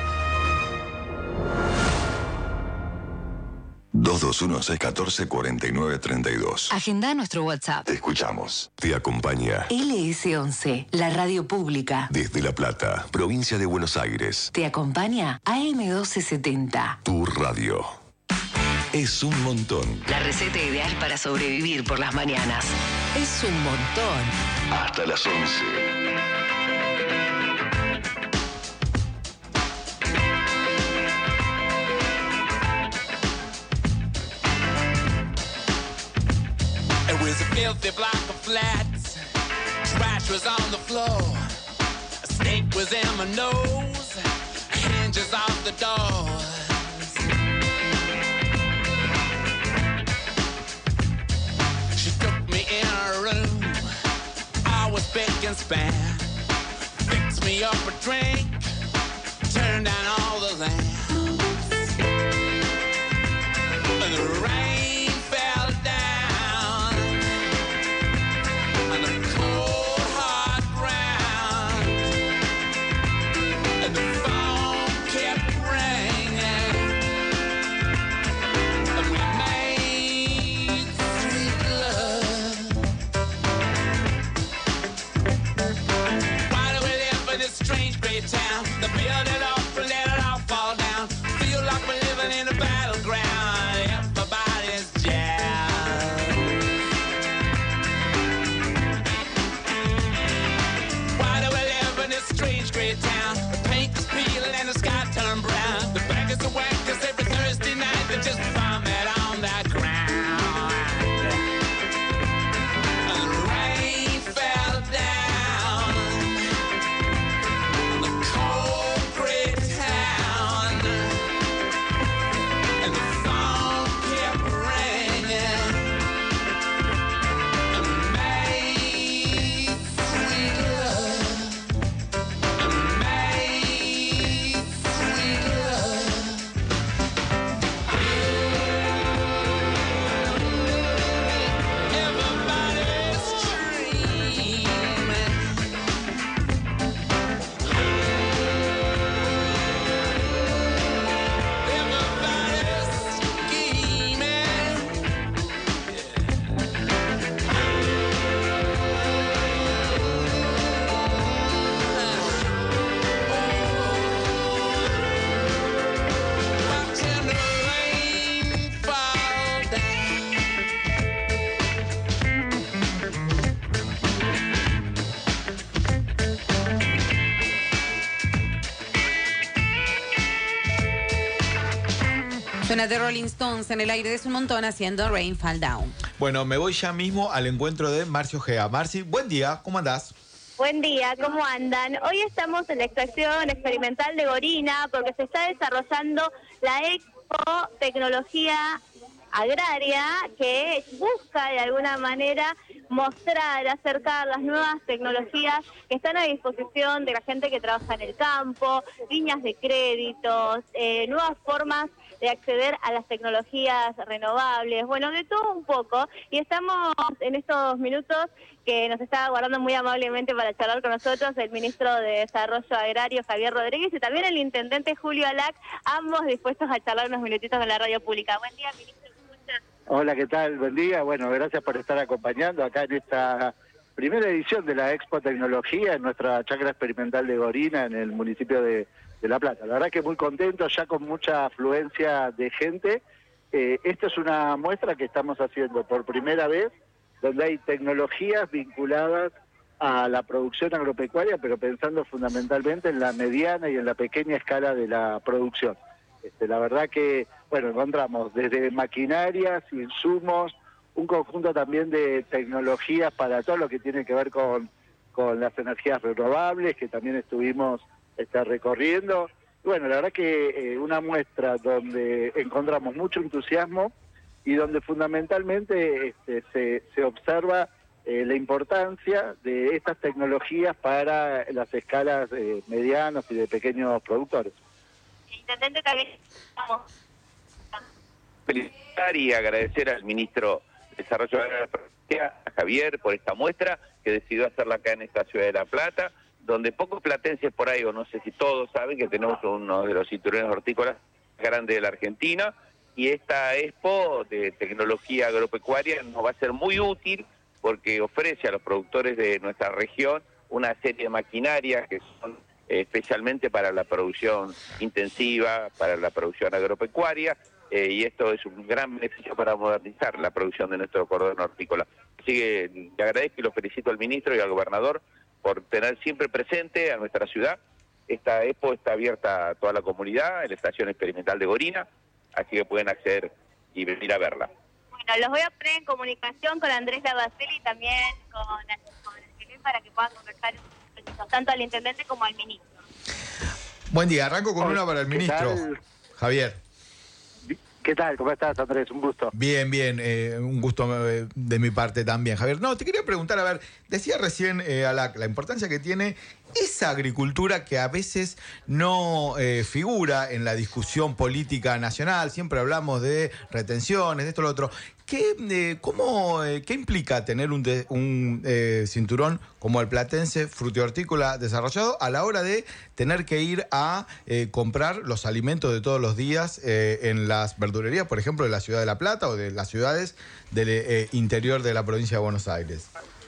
dos dos uno, seis uno cuatro, cuatro nueve tres dos. Agenda nuestro WhatsApp. Te escuchamos. Te acompaña L S once, la radio pública. desde La Plata, provincia de Buenos Aires. Te acompaña A M doce setenta. Tu radio. Es un montón. La receta ideal para sobrevivir por las mañanas. Es un montón. Hasta las once. It was a filthy block of flats. Trash was on the floor. A snake was in my nose. Hinges off the doors. She took me in her room. I was big and span. Fixed me up a drink. Turned down all the lamps. And the rain fell down. And the cold hard ground. And the phone kept ringing. And we made sweet love. Why do we live in this strange great town? The build it up and let it all fall down. Feel like we're living in a battleground. Everybody's jammed. Why do we live in this strange great town? The paint is peeling and the sky turned brown. The beggars are whack 'cause every Thursday night they just vomit on that ground. And the rain fell down on the cold gray town. And the phone kept ringing. And we made sweet love. And we made sweet love. Everybody's dreaming. Everybody's scheming. Watching the rain fall down. Suena de Rolling Stones en el aire de Es un montón haciendo Rain Fall Down. Bueno, me voy ya mismo al encuentro de Marcio Gea. Marci, buen día, ¿cómo andás? Buen día, ¿cómo andan? Hoy estamos en la extracción experimental de Gorina porque se está desarrollando la Expo Tecnología Agraria que busca de alguna manera mostrar, acercar las nuevas tecnologías que están a disposición de la gente que trabaja en el campo, líneas de créditos, eh, nuevas formas de acceder a las tecnologías renovables, bueno, de todo un poco. Y estamos en estos minutos que nos está aguardando muy amablemente para charlar con nosotros el ministro de Desarrollo Agrario, Javier Rodríguez, y también el intendente Julio Alac, ambos dispuestos a charlar unos minutitos con la radio pública. Buen día, ministro. Hola, ¿qué tal? Buen día. Bueno, gracias por estar acompañando acá en esta primera edición de la Expo Tecnología en nuestra chacra experimental de Gorina en el municipio de, de La Plata. La verdad que muy contento, ya con mucha afluencia de gente. Eh, esta es una muestra que estamos haciendo por primera vez, donde hay tecnologías vinculadas a la producción agropecuaria, pero pensando fundamentalmente en la mediana y en la pequeña escala de la producción. Este, la verdad que, bueno, encontramos desde maquinarias, insumos, un conjunto también de tecnologías para todo lo que tiene que ver con, con las energías renovables, que también estuvimos este, recorriendo. Y bueno, la verdad que eh, una muestra donde encontramos mucho entusiasmo y donde fundamentalmente este, se, se observa eh, la importancia de estas tecnologías para las escalas eh, medianas y de pequeños productores. Intendente, también estamos. Felicitar y agradecer al ministro de Desarrollo Agrario, a Javier, por esta muestra que decidió hacerla acá en esta ciudad de La Plata, donde pocos platenses por ahí, o no sé si todos saben, que tenemos uno de los cinturones hortícolas grandes de la Argentina, y esta expo de tecnología agropecuaria nos va a ser muy útil porque ofrece a los productores de nuestra región una serie de maquinarias que son especialmente para la producción intensiva, para la producción agropecuaria, eh, y esto es un gran beneficio para modernizar la producción de nuestro cordón hortícola. Así que le agradezco y lo felicito al ministro y al gobernador por tener siempre presente a nuestra ciudad. Esta expo está abierta a toda la comunidad en la Estación Experimental de Gorina, así que pueden acceder y venir a verla. Bueno, los voy a poner en comunicación con Andrés Lavaceli y también con, con el jefe para que puedan conversar tanto al intendente como al ministro. Buen día, arranco con una para el ¿Qué ministro. tal? Javier. ¿Qué tal? ¿Cómo estás, Andrés? Un gusto. Bien, bien, eh, un gusto eh, de mi parte también, Javier. No, te quería preguntar, a ver, decía recién eh, Alac, la importancia que tiene esa agricultura que a veces no eh, figura en la discusión política nacional. Siempre hablamos de retenciones, de esto, lo otro. ¿Qué, eh, cómo, eh, ¿qué implica tener un, de, un eh, cinturón como el platense frutihortícola desarrollado a la hora de tener que ir a eh, comprar los alimentos de todos los días eh, en las verdulerías, por ejemplo, de la ciudad de La Plata o de las ciudades del eh, interior de la provincia de Buenos Aires?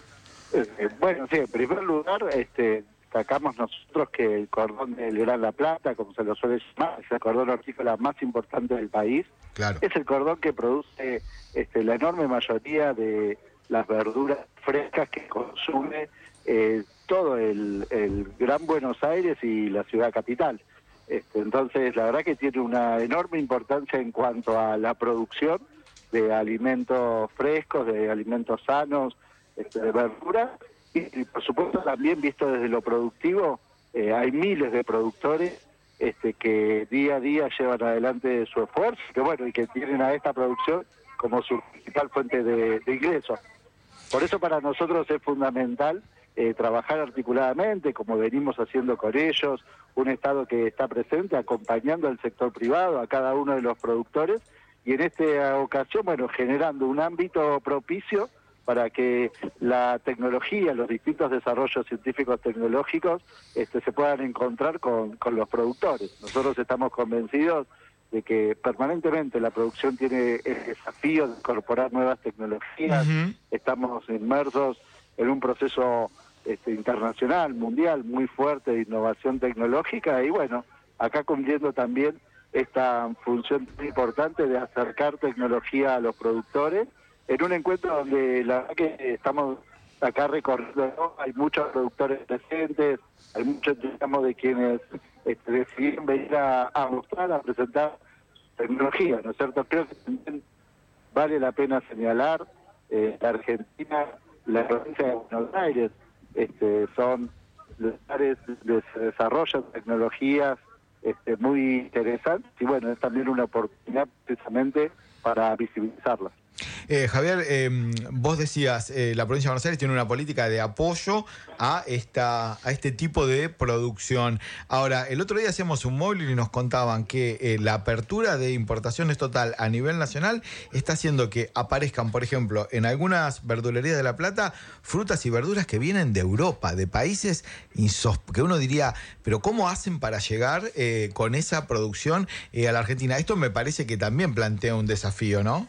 Eh, bueno, sí, en primer lugar, este, destacamos nosotros que el cordón del Gran La Plata, como se lo suele llamar, es el cordón hortícola más importante del país. Claro. Es el cordón que produce este, la enorme mayoría de las verduras frescas que consume eh, todo el, el Gran Buenos Aires y la ciudad capital. Este, entonces, la verdad que tiene una enorme importancia en cuanto a la producción de alimentos frescos, de alimentos sanos, este, de verduras, y, y por supuesto también visto desde lo productivo, eh, hay miles de productores este, que día a día llevan adelante su esfuerzo, que bueno, y que tienen a esta producción como su principal fuente de, de ingresos. Por eso para nosotros es fundamental eh, trabajar articuladamente, como venimos haciendo con ellos, un Estado que está presente acompañando al sector privado, a cada uno de los productores, y en esta ocasión, bueno, generando un ámbito propicio para que la tecnología, los distintos desarrollos científicos tecnológicos este, se puedan encontrar con, con los productores. Nosotros estamos convencidos de que permanentemente la producción tiene el desafío de incorporar nuevas tecnologías. Uh-huh. Estamos inmersos en un proceso este, internacional, mundial, muy fuerte de innovación tecnológica y bueno, acá cumpliendo también esta función importante de acercar tecnología a los productores en un encuentro donde la verdad que estamos acá recorriendo, ¿no? Hay muchos productores presentes, hay muchos, digamos, de quienes este, decidieron venir a, a mostrar, a presentar tecnología, ¿no es cierto? Creo que también vale la pena señalar, eh, la Argentina, la provincia de Buenos Aires, este, son lugares donde se desarrollan tecnologías este, muy interesantes y bueno, es también una oportunidad precisamente para visibilizarlas. Eh, Javier, eh, vos decías, eh, la provincia de Buenos Aires tiene una política de apoyo a esta a este tipo de producción. Ahora, el otro día hacíamos un móvil y nos contaban que eh, la apertura de importaciones total a nivel nacional está haciendo que aparezcan, por ejemplo, en algunas verdulerías de La Plata, frutas y verduras que vienen de Europa, de países insos- que uno diría, pero ¿cómo hacen para llegar eh, con esa producción eh, a la Argentina? Esto me parece que también plantea un desafío, ¿no?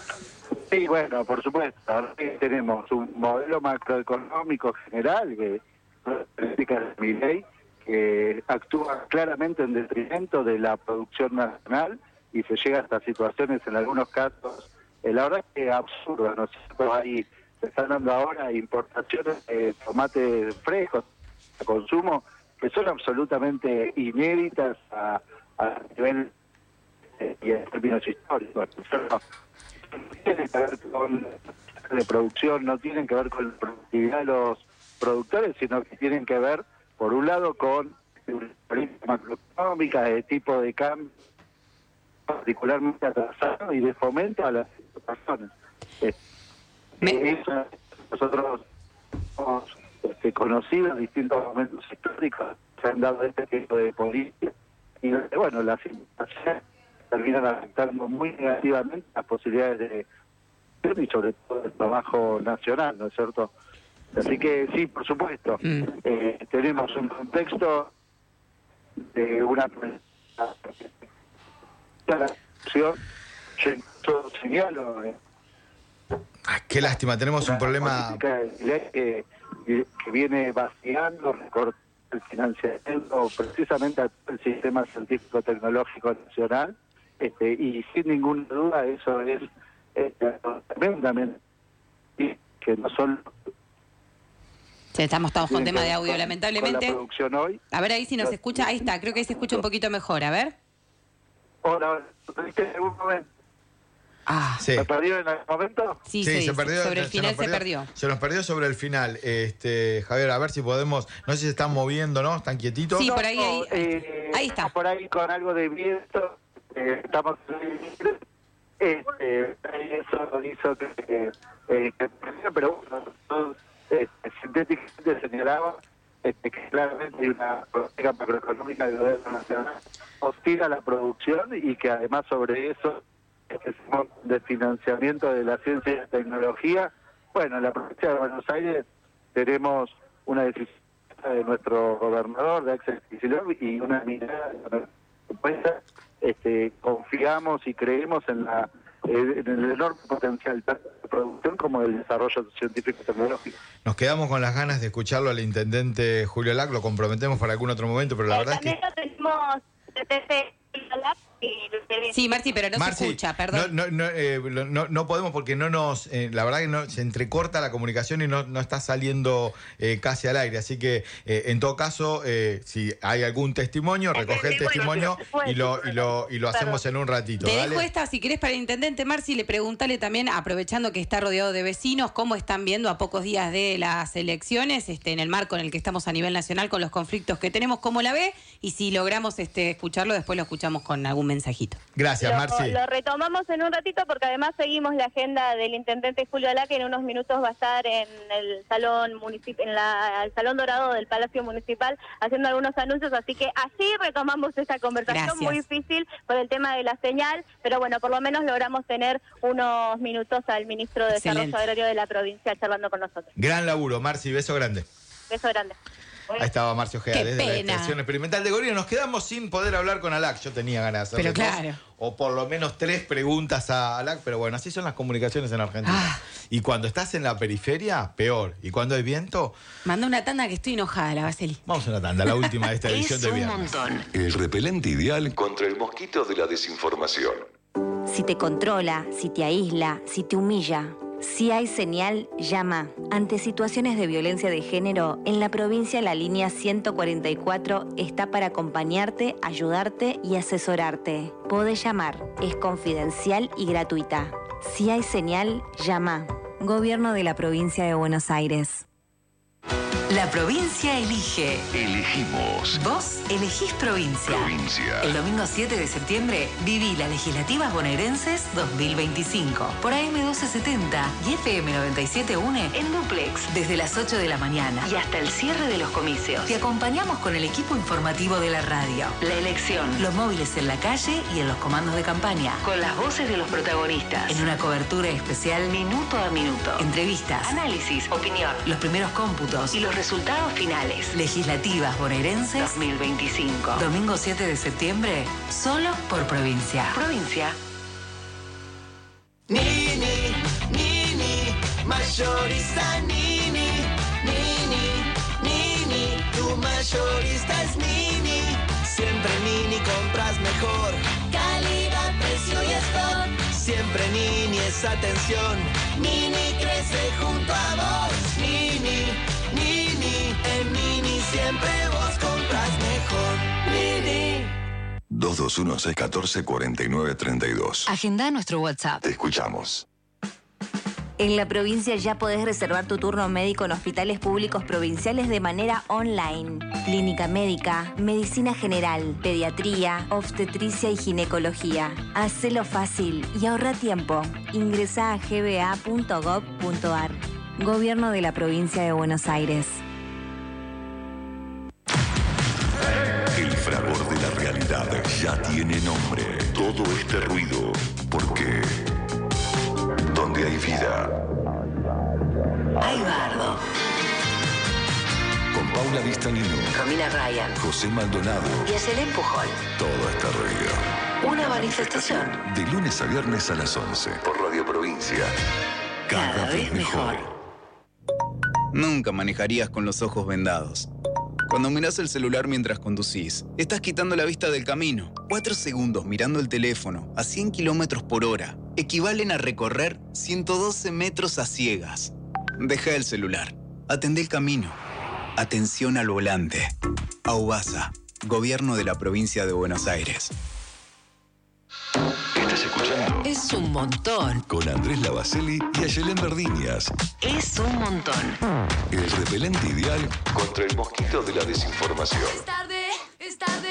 Sí, bueno, por supuesto. Ahora tenemos un modelo macroeconómico general que políticas de Milei que actúa claramente en detrimento de la producción nacional y se llega a estas situaciones en algunos casos. Eh, la verdad es que es absurdo, ¿no es cierto? Ahí se están dando ahora importaciones de tomates frescos a consumo que son absolutamente inéditas a, a nivel eh, y en términos históricos. No tienen que ver con de producción, no tienen que ver con la productividad de los productores, sino que tienen que ver, por un lado, con una política macroeconómica de tipo de cambio particularmente atrasado y de fomento a las personas. Eh, eso, nosotros hemos este, conocido en distintos momentos históricos, se han dado este tipo de políticas y bueno, las importaciones terminan afectando muy negativamente las posibilidades de y sobre todo el trabajo nacional, ¿no es cierto? Así que sí, por supuesto, mm. eh, tenemos un contexto de una acción, yo señalo, eh, qué lástima, tenemos un problema que, que viene vaciando, recortando el financiamiento precisamente al sistema científico tecnológico nacional este, y sin ninguna duda eso es, es tremendamente, y que no solo... Sí, estamos todos con tema de audio, con, lamentablemente. Con la producción hoy. A ver ahí si nos escucha, ahí está, creo que ahí se escucha un poquito mejor, a ver. Hola, ¿viste en algún momento? Ah. Sí. ¿Se perdió en algún momento? Sí, sí, se perdió, sobre el final se, se perdió. Se nos perdió sobre el final. Este, Javier, a ver si podemos, no sé si se están moviendo, ¿no? ¿Están quietitos? Sí, no, por ahí, ahí, no, eh, ahí está. Por ahí con algo de viento, eh, estamos... Este, eso hizo que... Eh, que pero bueno, eh, sintéticamente señalaba este, que claramente hay una política macroeconómica del gobierno nacional hostil a la producción y que además sobre eso este, de financiamiento de la ciencia y la tecnología, bueno, en la provincia de Buenos Aires tenemos una decisión de nuestro gobernador de Axel Kicillof y una mirada propuesta, este, confiamos y creemos en la en el enorme potencial tanto de producción como del desarrollo científico y tecnológico. Nos quedamos con las ganas de escucharlo al intendente Julio Lac, lo comprometemos para algún otro momento, pero la verdad es que... También lo tenemos desde Julio Lac. Sí, Marci, pero no Marci, se escucha, perdón. No, no, no, eh, no, no podemos porque no nos, eh, la verdad que no, se entrecorta la comunicación y no, no está saliendo eh, casi al aire. Así que, eh, en todo caso, eh, si hay algún testimonio, recoge el testimonio y lo, y lo, y lo hacemos en un ratito. Te ¿dale? dejo esta, si querés, para el intendente Marci, le preguntale también, aprovechando que está rodeado de vecinos, cómo están viendo a pocos días de las elecciones, este, en el marco en el que estamos a nivel nacional con los conflictos que tenemos, cómo la ve, y si logramos este, escucharlo, después lo escuchamos con algún mensajito. Gracias, lo, Marci. Lo retomamos en un ratito porque además seguimos la agenda del intendente Julio Lac, que en unos minutos va a estar en el salón municip en la, el salón dorado del Palacio Municipal haciendo algunos anuncios, así que así retomamos esa conversación. Gracias. Muy difícil por el tema de la señal, pero bueno, por lo menos logramos tener unos minutos al ministro de Excelente. Desarrollo Agrario de la provincia charlando con nosotros. Gran laburo, Marci, beso grande. Beso grande. Ahí estaba Marcio Ojeda Qué desde pena. la Estación Experimental de Gorina. Nos quedamos sin poder hablar con Alac. Yo tenía ganas de hacerle Pero dos, claro. o por lo menos tres preguntas a Alac, pero bueno, así son las comunicaciones en Argentina. Ah. Y cuando estás en la periferia, peor. Y cuando hay viento, Manda una tanda que estoy enojada, la Baseli. vamos a una tanda, la última de esta edición Es de un viernes. montón. El repelente ideal contra el mosquito de la desinformación. Si te controla, si te aísla, si te humilla. Si hay señal, llama. Ante situaciones de violencia de género, en la provincia la línea ciento cuarenta y cuatro está para acompañarte, ayudarte y asesorarte. Podés llamar, es confidencial y gratuita. Si hay señal, llama. Gobierno de la provincia de Buenos Aires. La provincia elige. Elegimos Vos elegís provincia. provincia. El domingo siete de septiembre viví las legislativas bonaerenses dos mil veinticinco por A M doce setenta y F M noventa y siete UNE en duplex desde las ocho de la mañana y hasta el cierre de los comicios. Te acompañamos con el equipo informativo de la radio. La elección, los móviles en la calle y en los comandos de campaña, con las voces de los protagonistas, en una cobertura especial minuto a minuto. Entrevistas, análisis, opinión, los primeros cómputos y los resultados finales. Legislativas bonaerenses dos mil veinticinco. Domingo siete de septiembre, solo por provincia. Provincia. Nini, Nini, mayorista Nini, Nini, Nini, tu mayorista es Nini. Siempre Nini compras mejor, calidad, precio y stock. Siempre Nini es atención, Nini crece junto a vos. Nini, Nini, en Nini siempre vos compras mejor. Nini. dos dos uno seis uno cuatro cuatro nueve tres dos. Agenda nuestro WhatsApp. Te escuchamos. En la provincia ya podés reservar tu turno médico en hospitales públicos provinciales de manera online. Clínica médica, medicina general, pediatría, obstetricia y ginecología. Hacelo fácil y ahorra tiempo. Ingresá a g b a punto gov punto a r. Gobierno de la provincia de Buenos Aires. El fragor de la realidad ya tiene nombre. Todo este ruido, porque donde hay vida, Hay bardo. con Paula Vistalino, Romina Ryan José Maldonado, y Ayelen Pujol. todo este ruido. Una manifestación. De lunes a viernes a las once por Radio Provincia. Cada, Cada vez mejor. Nunca manejarías con los ojos vendados. Cuando mirás el celular mientras conducís, estás quitando la vista del camino. Cuatro segundos mirando el teléfono a cien kilómetros por hora equivalen a recorrer ciento doce metros a ciegas. Deja el celular. Atendé el camino. Atención al volante. Aubasa, Gobierno de la Provincia de Buenos Aires. ¿Estás escuchando? Es un montón. Con Andrés Lavaceli y Ayelén Verdiñas. Es un montón. El repelente ideal contra el mosquito de la desinformación. Es tarde, es tarde.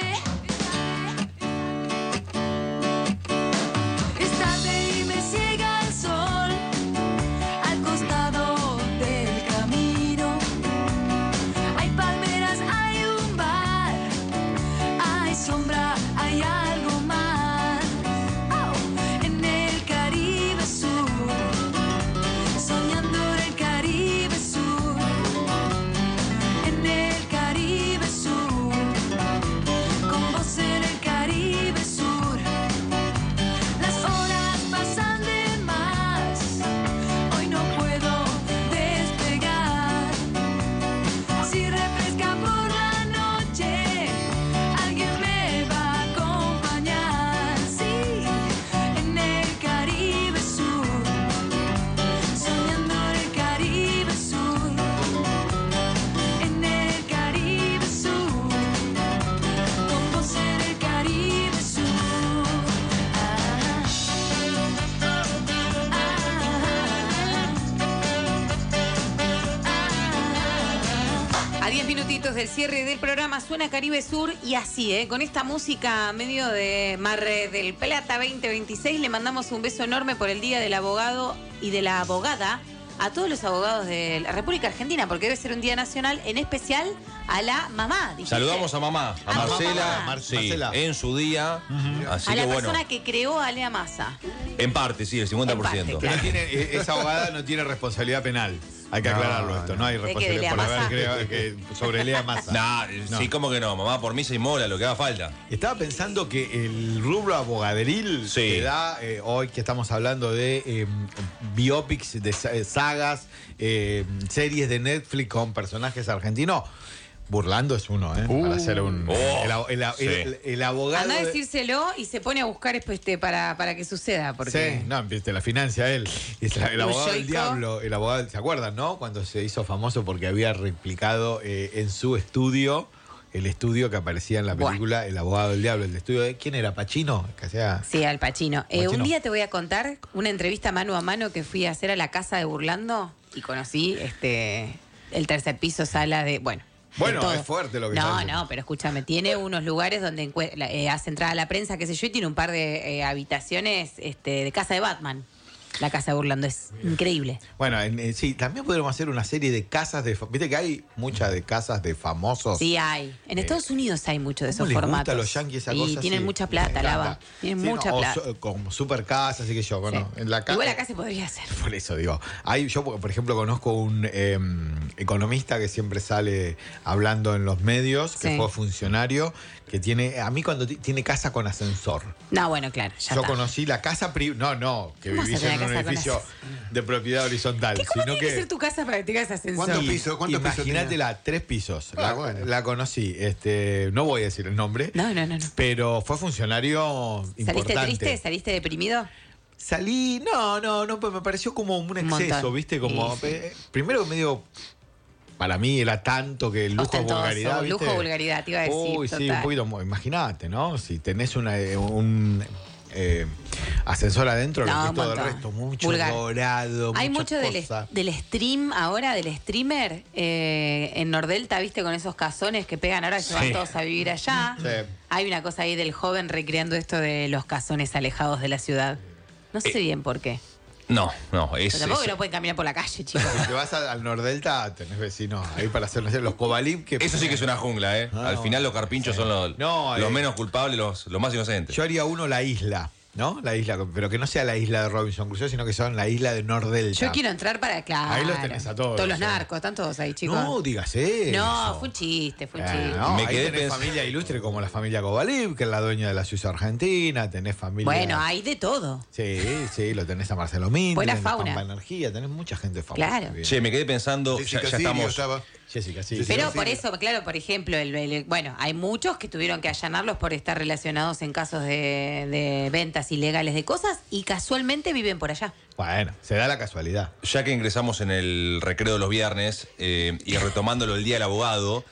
Es tarde y me ciega el sol al costado del camino. Hay palmeras, hay un bar, hay sombra, hay algo más. Oh, en el Caribe Sur, soñando en el Caribe Sur, en el Caribe Sur, con vos en el Caribe Sur. Las horas pasan de más, hoy no puedo despegar. Si refresca por la noche, alguien me va a acompañar. Sí, en el Caribe Sur, soñando en el Caribe Sur, en el Caribe Sur, con vos en el Caribe Sur. A diez minutitos del cierre del programa suena Caribe Sur y así, ¿eh? Con esta música medio de Mar del Plata veinte veintiséis le mandamos un beso enorme por el Día del Abogado y de la Abogada a todos los abogados de la República Argentina, porque debe ser un día nacional, en especial a la mamá. ¿dijiste? Saludamos a mamá, a A Marcela, mamá. sí, Marcela. en su día. Así A que la bueno, persona que creó a Lea Massa. en parte, sí, el cincuenta por ciento. Que no tiene, eh, esa abogada no tiene responsabilidad penal. Hay que No, aclararlo esto. No hay ¿De qué, de responsabilidad Lea por haber Massa? creado que sobre Lea Massa. Nah, No. sí, como que no, mamá por misa y mola, lo que haga falta. Estaba pensando que el rubro abogaderil Sí. que da eh, hoy que estamos hablando de eh, biopics, de sa- eh, sagas, eh, series de Netflix con personajes argentinos, Burlando es uno, ¿eh? Para hacer un. Oh, el, ab- el ab- sí. el- el abogado. Anda a de- decírselo y se pone a buscar este, para, para que suceda. Porque... Sí, no, viste, la financia él. Es la- el Un abogado del yoico. diablo, el abogado, ¿se acuerdan, no? Cuando se hizo famoso porque había replicado eh, en su estudio, el estudio que aparecía en la Buah. película El abogado del diablo, el estudio de ¿quién era? ¿Pacino? Que hacía. Sí, Al Pacino. Eh, Pacino. un día te voy a contar una entrevista mano a mano que fui a hacer a la casa de Burlando y conocí este el tercer piso, sala de. Bueno. de Bueno, todo. es fuerte lo que No, está diciendo. no, pero escúchame, tiene unos lugares donde encue- la- eh, hace entrada a la prensa, qué sé yo, y tiene un par de eh, habitaciones este, de casa de Batman. La casa de Burlando es increíble. Bueno, en- eh, sí, también podríamos hacer una serie de casas de. fa- Viste que hay muchas de casas de famosos. Sí, hay. En Estados Unidos hay mucho de ¿Cómo esos les gusta formatos. a los yanquis esa y cosa? tienen Sí, mucha me plata, encanta. Lava. Tienen Sí, mucha no, o plata. su- con super casas, así que yo, bueno, en la casa. Igual acá se podría hacer. Por eso digo, hay, yo por ejemplo conozco un eh, economista que siempre sale hablando en los medios, que Sí. fue funcionario, que tiene, a mí cuando ti- tiene casa con ascensor. No, bueno, claro, ya Yo está. conocí la casa pri no, no, que ¿Cómo vas a vivís tener en un casa con edificio de propiedad horizontal, ¿Qué, ¿Cómo sino tiene que que ser tu casa para que tengas ascensor? ¿Cuántos Sí. pisos? Imagínatela, tres pisos. Ah, la, bueno. la conocí, este, no voy a decir el nombre. No, no, no, no. Pero fue funcionario ¿Saliste importante. triste? ¿Saliste deprimido? Salí, no, no, no, pues me pareció como un exceso, montón. ¿viste? Como, Sí, sí. eh, primero medio, para mí era tanto que el lujo Ostentoso, vulgaridad, ¿viste? lujo vulgaridad, te iba a decir. Uy, sí, total. un poquito, mo- imagínate, ¿no? Si tenés una, eh, un eh, ascensor adentro, No, lo que es un todo el montón. resto, mucho Vulgar. dorado, Hay mucha mucho del, cosa. del stream ahora, del streamer, eh, en Nordelta, viste, con esos casones que pegan ahora, que se van Sí. todos a vivir allá. Sí. Hay una cosa ahí del joven recreando esto de los casones alejados de la ciudad. No sé Eh, bien por qué. No, no, es. Pero tampoco es- que no pueden caminar por la calle, chicos. Si te vas a- al Nordelta, tenés vecinos ahí para hacer, no sé, los Cobalib que... Eso sí que es una jungla, ¿eh? No, Al final los carpinchos son los, No, los eh, menos culpables, los, los más inocentes. Yo haría uno la isla. ¿no? La isla, pero que no sea la isla de Robinson Crusoe, sino que son la isla de Nordelta. Yo quiero entrar para, claro. Ahí los tenés a todos. Todos los ¿no? narcos, están todos ahí, chicos. No, digas eso. No, fue un chiste, fue un Eh, chiste. no, Me ahí quedé tenés pens- familia ilustre como la familia Kovalib, que es la dueña de la Suiza Argentina, tenés familia... Bueno, hay de todo. Sí, sí, lo tenés a Marcelo Min, Buena tenés fauna. Pampa Energía, tenés mucha gente famosa. Claro. Bien. Che, me quedé pensando, ya, Jessica ya Sirio estamos. estaba. Jessica, sí. Pero por eso, claro, por ejemplo, el, el- bueno, hay muchos que tuvieron que allanarlos por estar relacionados en casos de, de ventas ilegales de cosas y casualmente viven por allá. Bueno, se da la casualidad. Ya que ingresamos en el recreo de los viernes eh, y retomándolo el día del abogado,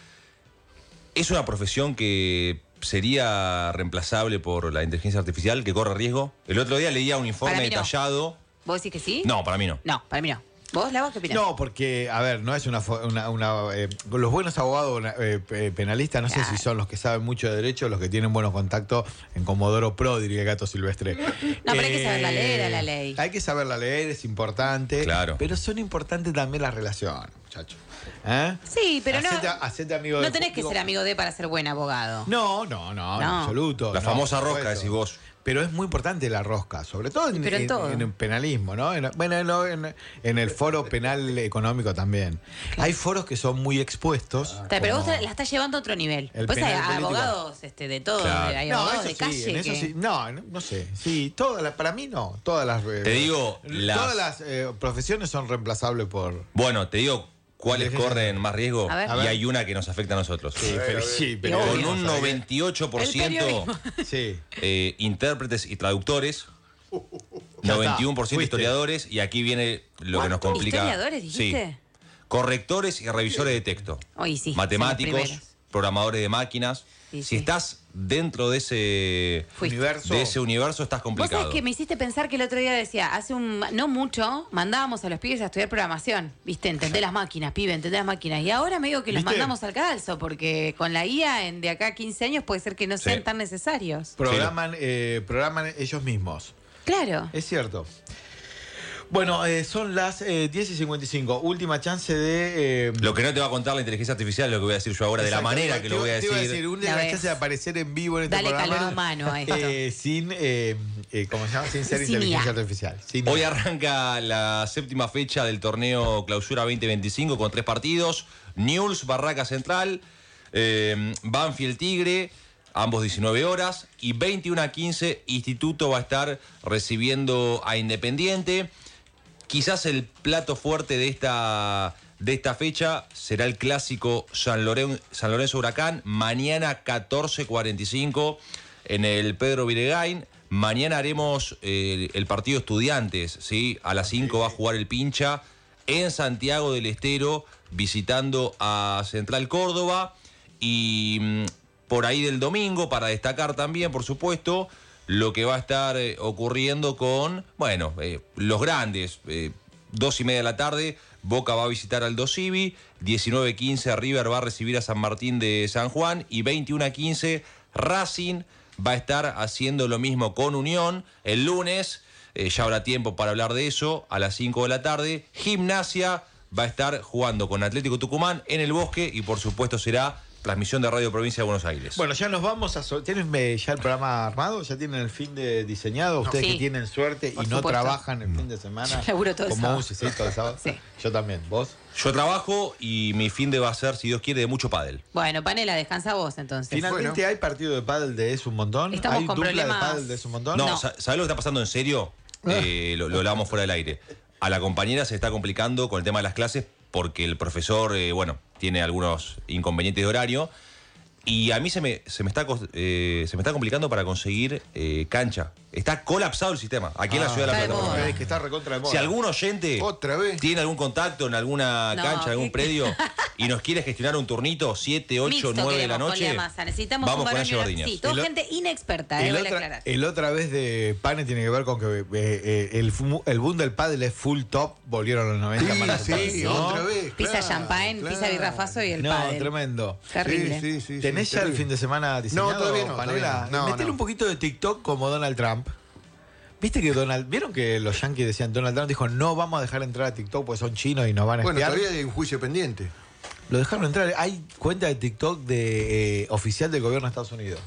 ¿es una profesión que sería reemplazable por la inteligencia artificial, que corre riesgo? El otro día leía un informe Para mí no. detallado. ¿Vos decís que sí? No, para mí no. No, para mí no. ¿Vos, Lava, qué opinás? No, porque, a ver, no es una... fo- una, una, eh, los buenos abogados una- eh, pe- penalistas, no sé si son los que saben mucho de derecho, los que tienen buenos contactos en Comodoro Pro, diría Gato Silvestre. No, pero hay que saberla leer a la ley. Hay que saberla leer, es importante. Claro. Pero son importantes también las relaciones, muchachos. ¿Eh? Sí, pero Hacete, no, hacete amigo de... no tenés que ser amigo de para ser buen abogado. No, no, no, en No. absoluto. La no, famosa por rosca, supuesto. decís vos. Pero es muy importante la rosca, sobre todo en, Pero en en- todo. en el penalismo, ¿no? En- bueno, en, lo- en- en el foro penal económico también. Hay foros que son muy expuestos. Está, pero como- vos la estás llevando a otro nivel. El Después hay penal político. abogados este, de todo, Claro. hay No, abogados eso de sí, calle. en eso que- sí. No, no, no sé. Sí, todas las, para mí no. Todas las. eh, Te digo, las- Todas las eh, profesiones son reemplazables por. Bueno, te digo cuáles corren más riesgo A ver. A y ver. hay una que nos afecta a nosotros. Sí, pero sí, pero Con obvio. un noventa y ocho por ciento Sí. eh, intérpretes y traductores, Ya noventa y uno está, por ciento fuiste. historiadores, y aquí viene lo que nos complica. ¿Historiadores, dijiste? Sí. Correctores y revisores de texto. Hoy sí. Matemáticos, son los primeros. programadores de máquinas. Sí, si sí. estás dentro de ese Fuiste. universo, de ese universo estás Vos complicado. sabés que me hiciste pensar que el otro día decía, hace un no mucho, mandábamos a los pibes a estudiar programación. ¿Viste? Entender las máquinas, pibe, entender las máquinas. Y ahora me digo que los ¿Viste? mandamos al cadalso, porque con la I A en de acá a quince años puede ser que no sean Sí. tan necesarios. Programan, eh, programan ellos mismos. Claro. Es cierto. Bueno, eh, son las eh, diez y cincuenta y cinco. Última chance de. eh, Lo que no te va a contar la inteligencia artificial es lo que voy a decir yo ahora, de la Exacto, manera te que iba- lo voy a te iba decir. una Ya la ves. chance de aparecer en vivo en este Dale programa. calor humano a esto. eh, sin, eh, eh, ¿cómo se llama? Sin ser Sin inteligencia I A. artificial. Sin Hoy I A. arranca la séptima fecha del torneo Clausura veinte veinticinco con tres partidos. Newell's, Barraca Central, eh, Banfield Tigre, ambos diecinueve horas. Y veintiuno a quince, Instituto va a estar recibiendo a Independiente. Quizás el plato fuerte de esta, de esta fecha será el clásico San Loren- San Lorenzo Huracán, mañana catorce cuarenta y cinco en el Pedro Viregain. Mañana haremos eh, el partido Estudiantes, ¿sí? A las cinco va a jugar el Pincha en Santiago del Estero, visitando a Central Córdoba. Y mm, por ahí del domingo, para destacar también, por supuesto, lo que va a estar eh, ocurriendo con, bueno, eh, los grandes. Eh, dos y media de la tarde, Boca va a visitar al Dosivi. diecinueve quince, River va a recibir a San Martín de San Juan. Y veintiuno a quince, Racing va a estar haciendo lo mismo con Unión. El lunes, eh, ya habrá tiempo para hablar de eso, a las cinco de la tarde, Gimnasia va a estar jugando con Atlético Tucumán en el Bosque. Y por supuesto será transmisión de Radio Provincia de Buenos Aires. Bueno, ya nos vamos a... so- ¿Tienen eh, ya el programa armado? ¿Ya tienen el fin de diseñado? Ustedes Sí. que tienen suerte y Por no supuesto. trabajan el fin de semana. Yo laburo todo el como sábado. Uzi, ¿sí? Todo el sábado. Sí. Yo también. ¿Vos? Yo trabajo y mi fin de va a ser, si Dios quiere, de mucho pádel. Bueno, Panela, descansa vos entonces. Finalmente hay partido de pádel de Es un montón. Estamos ¿Hay con dupla problemas- de pádel de Es un montón? No, sa- ¿sabés lo que está pasando en serio? Eh, lo, lo hablamos fuera del aire. A la compañera se está complicando con el tema de las clases porque el profesor, eh, bueno, tiene algunos inconvenientes de horario. Y a mí se me, se me, está, cos- eh, se me está complicando para conseguir eh, cancha. Está colapsado el sistema, aquí en la Ah, ciudad de La está de Plata. moda. Es que está recontra de moda. Si algún oyente Otra vez. tiene algún contacto en alguna No, cancha, en algún ¿qué? predio, y nos quiere gestionar un turnito, siete, ocho, Mixto nueve de la queremos con noche, Lea Massa. Necesitamos vamos un con varón Angie y una- Bardiñas. Sí, toda El o- gente inexperta, eh, El vale otra, aclarar. el otra vez de Pane tiene que ver con que eh, eh, el, fu- el boom del pádel es full top, volvieron los noventa Sí, para sí, ocupar, ¿no? otra vez. Pisa claro, champagne, claro. pisa birrafazo y el No, pádel. tremendo. Terrible. Sí, sí, sí, ¿Tenés sí, ya el terrible. fin de semana diseñado, No, todavía no, Panela? todavía no. No, Metele no. un poquito de TikTok como Donald Trump. ¿Viste que Donald... ¿Vieron que los yankees decían, Donald Trump dijo, no vamos a dejar entrar a TikTok porque son chinos y nos van a Bueno, espiar? todavía hay un juicio pendiente. Lo dejaron entrar. Hay cuenta de TikTok de eh, oficial del gobierno de Estados Unidos.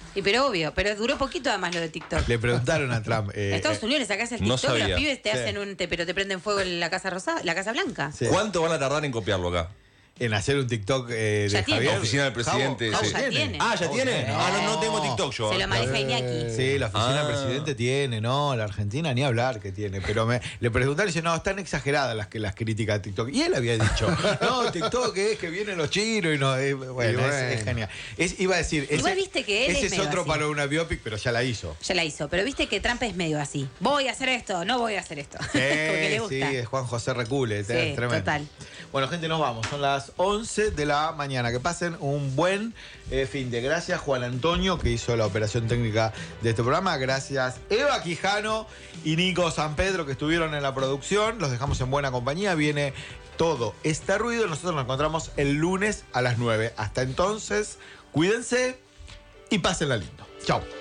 Y pero obvio, pero duró poquito además lo de TikTok. Le preguntaron a Trump. eh, En Estados eh, Unidos le sacás el no TikTok, sabía. los pibes te Sí. hacen un te, pero te prenden fuego en la Casa Rosada, la Casa Blanca. Sí. ¿Cuánto van a tardar en copiarlo acá? En hacer un TikTok eh, de Ya tiene. Javier. La oficina del presidente. Javo- sí. Javo ya tiene. Ah, ¿ya tiene? No. Ah, no, no tengo TikTok yo. Se lo ah. maneja Iñaki. Sí, la oficina Ah. del presidente tiene, no, la Argentina ni hablar que tiene. Pero me, le preguntaron y dice, no, están exageradas las, que- las críticas de TikTok. Y él había dicho, no, TikTok es que vienen los chinos y no. eh, bueno, Y bueno. Es, es genial. Es, iba a decir, ese, Igual viste que él ese es es, medio otro así. para una biopic, pero ya la hizo. Ya la hizo, pero viste que Trump es medio así. Voy a hacer esto, no voy a hacer esto. Porque le Sí, gusta. sí, es Juan José Recule, Sí, es tremendo. total. Bueno, gente, nos vamos. Son las once de la mañana. Que pasen un buen eh, fin de. Gracias, Juan Antonio, que hizo la operación técnica de este programa. Gracias, Eva Quijano y Nico San Pedro, que estuvieron en la producción. Los dejamos en buena compañía. Viene todo este ruido. Nosotros nos encontramos el lunes a las nueve. Hasta entonces, cuídense y pásenla lindo. Chao.